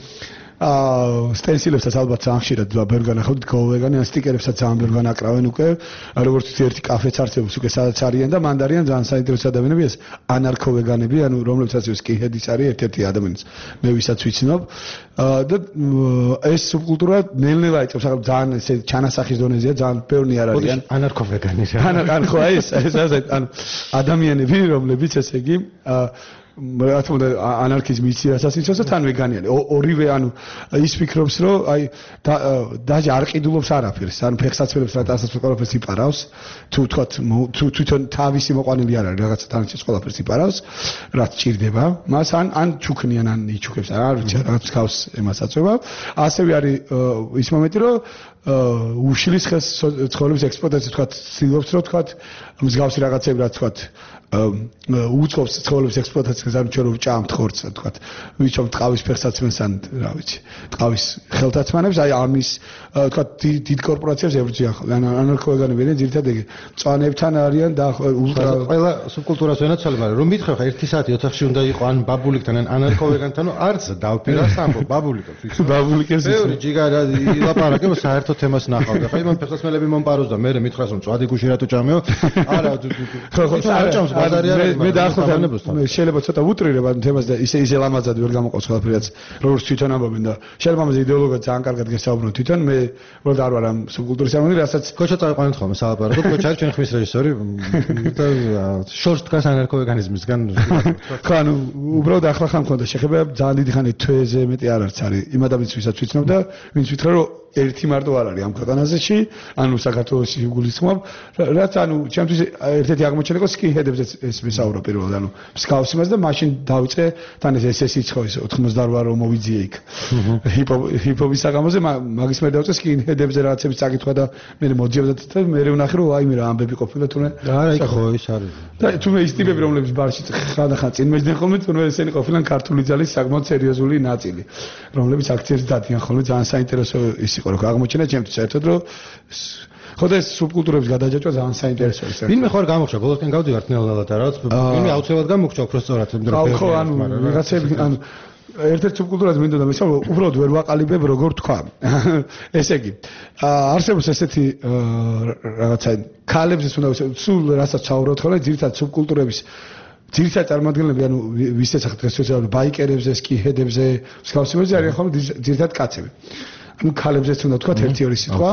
სტენსილებსაც ალბათ ძალიან ხშირად ბევრ განახავთ გოვეგანი ან სტიკერებსაც ძალიან ბევრ განაკრავენ უკვე როგორც ვთქვი ერთი კაფეც არსებობს უკვე სადაც არიან და მანდ არიან ძალიან საინტერესო ადამიანები ეს ანარქოვეგანები ანუ რომლებსაც სკინჰედის არის ერთ-ერთი ადამიანის მე ვისაც ვიცნობ და ეს სუბკულტურა ნელ-ნელა იწევს ძალიან ესე ჩანასახის დონეზეა ძალიან ბევრი არ არიან
ანარქოვეგანი
ხო ეს ანუ ადამიანები რომლებიც ესე იგი რა თქმა უნდა ანარქიზმი იცის ისე თან ვეგანიანი ორივე ანუ ის ფიქრობს რომ აი დაჟე არ ყიდულობს არაფერს ანუ ფეხსაცმელებს რა ტანსაც ყველაფერს იპარავს თუ თქვათ თუ თვითონ თავისი მოყვანილი არ არის რაღაცა თანაც ყველაფერს იპარავს რაც ჭირდება მას ან ჩუქნიან ან იჩუქებს არ ვიცი რაღაც ხავს ემას აწובה ასევე არის ის მომენტი რომ უშლის ხეს ცხოვრების ექსპლუატაცია თქვათ ცდილობს რომ თქვათ მსგავსი რაღაცები რაც თქვათ უწყობს ცხოვრების ექსპლუატაციას არ ჩვენ რომ ჭამთ ხორცს თქვათ ვიჩომ ტყავის ფეხსაცმელს ან რა ვიცი ტყავის ხელთათმანებს აი ამის თქვათ დიდ კორპორაციებს ებრძვიან ხოლმე ანარქოვეგანები არიან ძირითადად მწვანეებთან არიან და ულტრა
ყველა სუბკულტურას ვენაცვალებ მაგრამ რომ მითხრა ხა 1 საათი ოთახში უნდა იყო ან ბაბულიკთან ან ანარქოვეგანთან არც დავფირა სამბო ბაბულიკებს ვიცი
ბაბულიკებს
ბევრი ჯიგა ილაპარაკებ საერთო თემას ნახავდა ხა იმან ფეხსაცმელები მომპაროს და მე მითხრას რომ წვადი გუში რატო ჭამეო არა ხო არ ჭამს
მე დაახლოებით შეიძლება ცოტა ვუტრირებ ამ თემას და ისე ლამაზად ვერ გამოყავს ყველაფერაც როგორც თვითონ ამბობენ და შეიძლება ამაზე იდეოლოგიად ძალიან კარგად გესაუბრონ თვითონ მე უბრალოდ არ ვარ ამ სუბკულტურის ამონი რასაც
კოჩა წავიყვანეთ ხოლმე სალაპარაკო კოჩა არის ჩვენი ხმის რეჟისორი და შორტ დგას ანარქოვეგანიზმისგან
ხო ანუ უბრალოდ ახლა ხან მქონდა შეხება ძალიან დიდი ხანი თვეზე მეტი არ არის ის ადამიანს ვისაც ვიცნობ და ვინც ვითხრა რომ ერთი მარტო არ არის ამ ქვეყანაზეში ანუ საქართველოში გულისხმობ რაც ანუ ჩემთვის ერთ-ერთი აღმოჩენა იყო სკინჰედებზე ეს მისაურო პირველად ანუ მსგავსი მას და მაშინ დავიწყე თან ეს სიცხო ის 88 რომ მოვიძიე იქ ჰიპ-ჰოპის საგამოზე მაგის მე დავიწყე სკინჰედებზე რაღაცების წაკითხვა და მე მოდიოდა და მე ვნახე რომ აი მე რა ამბები ყოფილა თუნე
არა იქ ხო ის არის
და თუნე ის ტიპები რომლებიც ბარში ხანდახან წინ მეჯდნენ ხოლმე თუნე ესენი ყოფილან ქართული ძალის საკმაოდ სერიოზული ნაწილი რომლებიც აქციებს დადიან ხოლმე ძალიან საინტერესო ის იყო რომ აღმოჩენა ჩემთვის საერთოდ რომ ხოდა ეს სუბკულტურების გადაჯაჭვა ძალიან საინტერესოა ის.
ვინმე ხარ გამოგჩა, ბოლოსკენ გავდივართ ნელ-ნელა და რაღაც ვინმე აუცილებლად გამოგჩა უფრო სწორად,
ხო, ანუ რაღაცები ანუ ერთ-ერთ სუბკულტურაზე მინდოდა მისვა, უბრალოდ ვერ ვაყალიბებ როგორ თქვა. ესე იგი, არსებობს ესეთი რაღაცა ქალებზეც უნდა სულ რასაც ჩაუბრალდეთ ხოლმე, ძირითადად სუბკულტურების ძირითადად წარმოადგენლები, ანუ ვისაც ახლა დღესდღეობით ბაიკერებზე, სკიჰედებზე, მსგავსებებზე არიან ხოლმე ძირითადად კაცები. ანუ ქალებზეც უნდა თქვა ერთი ორი სიტყვა.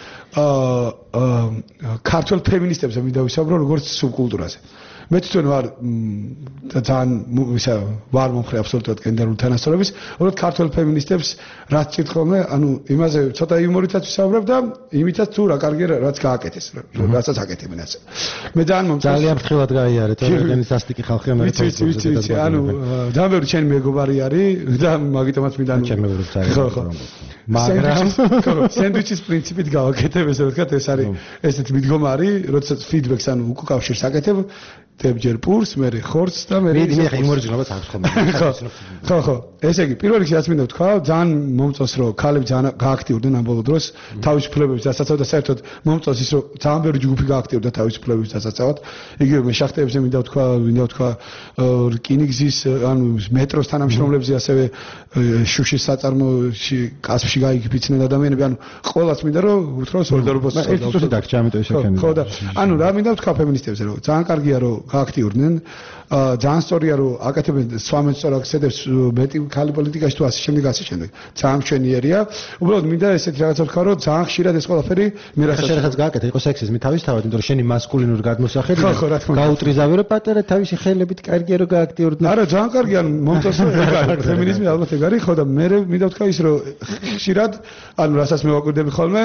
ქართულ ფემინისტებზე მინდა ვისაუბრო როგორც სუბკულტურაზე. მე თვითონ ვარ ძალიან ისა ვარ მომხრე აბსოლუტურად გენდერული თანასწორობის, უბრალოდ ქართულ ფემინისტებს რაც ჭირთხოვნე, ანუ იმაზე ცოტა იუმორითაც ვისაუბრებ და იმითაც თუ რა კარგია რაც გააკეთეს, რასაც აკეთებენ ასე. მე
ძალიან ფრთხილად გაიარეთ, ორგანის ასტიკი ხალხი ამერიკაში.
ვიცი, ანუ ძალიან ბევრი ჩემი მეგობარი არის და მაგიტომაც მინდა ანუ
ჩემი მეგობრებს ძალიან. მაგრამ
სენდვიჩის პრინციპით გავაკეთებ ესე ვთქვათ, ეს არის ესეთი მიდგომარი, როდესაც ფიდბექს ანუ უკავშირს აკეთებ თებჯერ პურს, მე ხორცს და მე
მე ხა იმორიჯინალებს აქვს ხოლმე.
ხო. ესე იგი, პირველ რიგში რაც მინდა ვთქვა, ძალიან მომწონს რომ ქალები ძალიან გააქტიურდნენ ამ ბოლო დროს თავისუფლებების დასაცავად და საერთოდ მომწონს ის რომ ძალიან ბევრი ჯგუფი გააქტიურდა თავისუფლებების დასაცავად. იგივე მე შახტეებზე მინდა ვთქვა რკინიგზის, ანუ მეტროს თანამშრომლებზე, ასევე შუშის საწარმოში, კასპში გაიგიფიცნენ ადამიანები, ანუ ყოველას მინდა რომ უთრო სოლიდარობას
ეს თვითონ დაგჭა, ამიტომ შეკენე.
ხო და ანუ რა მინდა ვთქვა ფემინისტებზე რომ ძალიან კარგია რომ გააქტიურდნენ ძალიან სწორია რომ აკეთებენ სვამენსტორ აქცენტებს მეტი ქალი პოლიტიკაში თუ ასე შემდეგ ძალიან მშვენიერია უბრალოდ მინდა ესეთი რაღაცა ვთქვა რომ ძალიან ხშირად ეს ყველაფერი მე
რასაც გააკეთე იყო სექსიზმი თავისთავად იმიტომ რომ შენი მასკულინური გადმოსახედი გაუტრიზავე რომ პატარა თავისი ხელებით კარგია რომ გააქტიურდნენ
არა ძალიან კარგია ანუ მომწონს ფემინიზმი ალბათ ეგ არის ხო და მე მინდა ვთქვა ის რომ ხშირად ანუ რასაც მე ვაკვირდები ხოლმე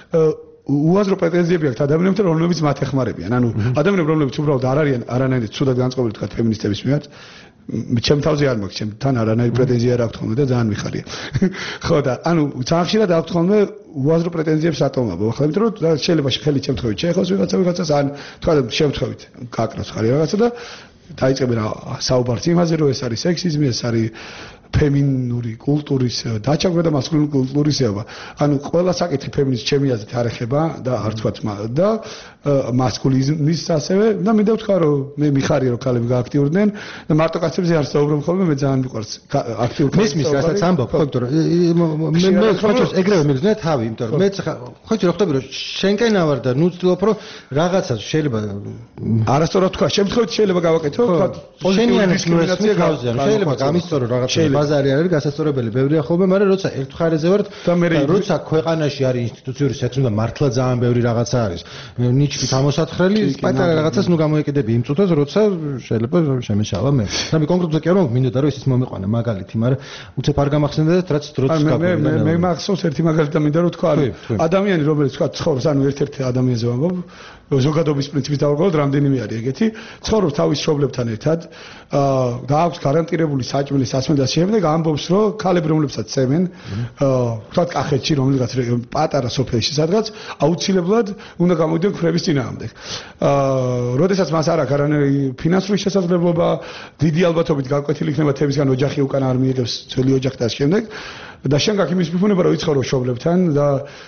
უაზრო პრეტენზიები აქვს ადამიანებთან, რომლებიც მათ ეხმარებიან. ანუ ადამიანები, რომლებიც უბრალოდ არ არიან არანაირად ცუდად განწყობილი თქვა ფემინისტების მიმართ, ჩემ თავზე არ მაქვს, ჩემთან არანაირი პრეტენზია არ აქვს ხოლმე და ძალიან მიხარია. ხო და ანუ ძალიან ხშირად აქვს ხოლმე უაზრო პრეტენზიებს ატომაბო. ახლა იმიტომ რომ შეიძლება ხელი შემთხვევით შეეხოს ვიღაცას ან თქვა შემთხვევით გაკრას ხარი რაღაცა და დაიწყებენ საუბარს იმაზე, რომ ეს არის სექსიზმი, ეს არის ფემინური კულტურის დაჭაგვრა და მასკულინური კულტურის ეობა. ანუ ყველა საკითხი ფემინიზმის ჩემი აზრით არ ეხება და არ თქვათ და მასკულინიზმის ასევე და მინდა ვთქვა რომ მე მიხარია რომ ქალები გააქტიურდნენ და მარტო კაცებზე არ საუბრობ ხოლმე მე ძალიან მიყვარს აქტიურ
მისმის რასაც ამბობ ხო იმიტომ რომ მე ხოჭოს ეგრევე მიგზნე თავი იმიტომ რომ მეც ხოჭო რო ხვდები რომ შენკენა ვარ და ნუ ვცდილობ რომ რაღაცა შეიძლება
არასწორად თქვა შემთხვევით შეიძლება გავაკეთო თქვა
პოზიტიური დისკრიმინაცია გავზიან შეიძლება გამისწორო რაღაცა ბაზარი არის გასასწორებელი ბევრია ხოლმე მაგრამ როცა ერთ მხარეზე ვარ და როცა ქვეყანაში არის ინსტიტუციური სექსი და მართლა ძალიან ბევრი რაღაცა არის ნიჩით ამოსათხრელი პატარა რაღაცას ნუ გამოეკიდები იმ წუთას როცა შეიძლება შემეშალა მე და მე კონკრეტულად კი არ მინდოდა რომ ისიც მომიყვანა მაგალითი მაგრამ უცებ არ გამახსენდა და რაც დროც
გავიგე მე მახსოვს ერთი მაგალითი და მინდა რომ თქვა ადამიანი რომელიც თქვა ცხოვრობს ანუ ერთ-ერთი ადამიანზე ვამბობ ზოგადობის პრინციპის დავარღვევად რამდენიმე არის ეგეთი ცხოვრობს თავის მშობლებთან ერთად და აქვს გარანტირებული საჭმელი სასმელი და შემდეგ ამბობს რომ ქალები რომლებსაც წემენ თქვა კახეთში რომელიღაც პატარა სოფელში სადღაც აუცილებლად უნდა გამოდიონ ქრების წინააღმდეგ როდესაც მას არ აქვს არანაირი ფინანსური შესაძლებლობა დიდი ალბათობით გაკვეთილი იქნება თებისგან ოჯახი უკან არ მიიღებს ძველი ოჯახი და შემდეგ და შენ გაქვს იმის მიფუნება რომ იცხოვრო მშობლებთან და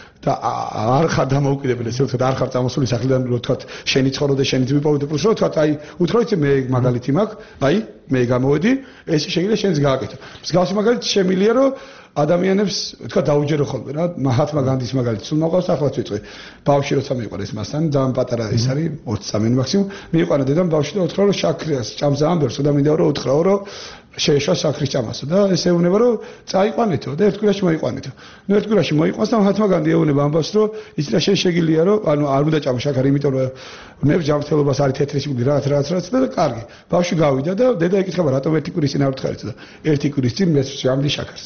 არ ხარ დამოუკიდებელი ესე ვთქვათ არ ხარ წამოსული სახლიდან რომ ვთქვათ შენი ცხოვრო და შენი ძმიპოვიდე პლუს რომ ვთქვათ აი უთხრა იცი მე მაგალითი მაქვს აი მე გამოვედი ეს შეიძლება შენს გააკეთო მსგავსი მაგალითი შემილია რომ ადამიანებს ვთქვათ დაუჯერო ხოლმე რა მაჰათმა განდის მაგალითი სულ მოყავს ახლაც ვიწვი ბავშვი როცა მიყვარეს მასთან ძალიან პატარა ის არის 20 წამიანი მაქსიმუმ მიიყვანა დედამ ბავშვი და უთხრა რომ შაქრიას ჭამს ძალიან ბევრს და მინდა რომ უთხრაო რომ შეეშვა სახრის ჭამასო და ეს ეუბნება რომ წაიყვანეთო და ერთ კვირაში მოიყვანეთო. ნუ ერთ კვირაში მოიყვანს და მათმა განდი ეუბნება ამბავს რომ იცი რა შენ შეგილია რომ ანუ არ უნდა ჭამო შაქარი იმიტომ რომ ნებს ჯანმრთელობას არის თეთრი სიკვდილი რაღაც და კარგი. ბავშვი გავიდა და დედა ეკითხება რატომ ერთი კვირის წინ არ ვთხარით და ერთი კვირის წინ მეც ჭამდი შაქარს.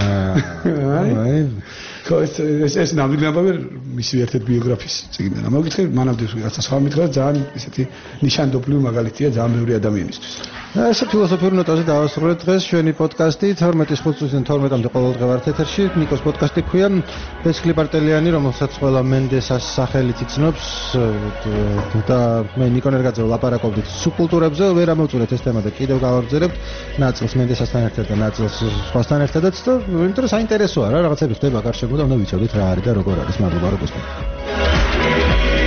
ეს ნამდვილი ამბავი მისი ერთ-ერთი ბიოგრაფიის წიგნიდან. მოგითხარ მანამდე რაღაცა სხვა მითხრა ძალიან ესეთი ნიშანდობლივი მაგალითია ძალიან ბევრი ადამიანისთვის.
ეს ფილოსოფიური ნოტაზე დავასრულეთ დღეს ჩვენი პოდკასტი 12:05-დან 12-მდე ყოველდღე ვართ ეთერში. ნიკოს პოდკასტი ქვია ფესკლი პარტელიანი, რომელსაც ყველა მენდესას სახელით იცნობს და მე ნიკო ნერგაძე ვლაპარაკობდით სუბკულტურებზე. ვერ ამოვწურეთ ეს თემა და კიდევ გავაგრძელებთ ნაწილს მენდესასთან ერთად და ნაწილს სხვასთან ერთადაც და იმიტომ რომ საინტერესოა რა რაღაცები ხდება გარშემო და უნდა ვიცოდეთ რა არის და როგორ არის. მადლობა რომ გესმით.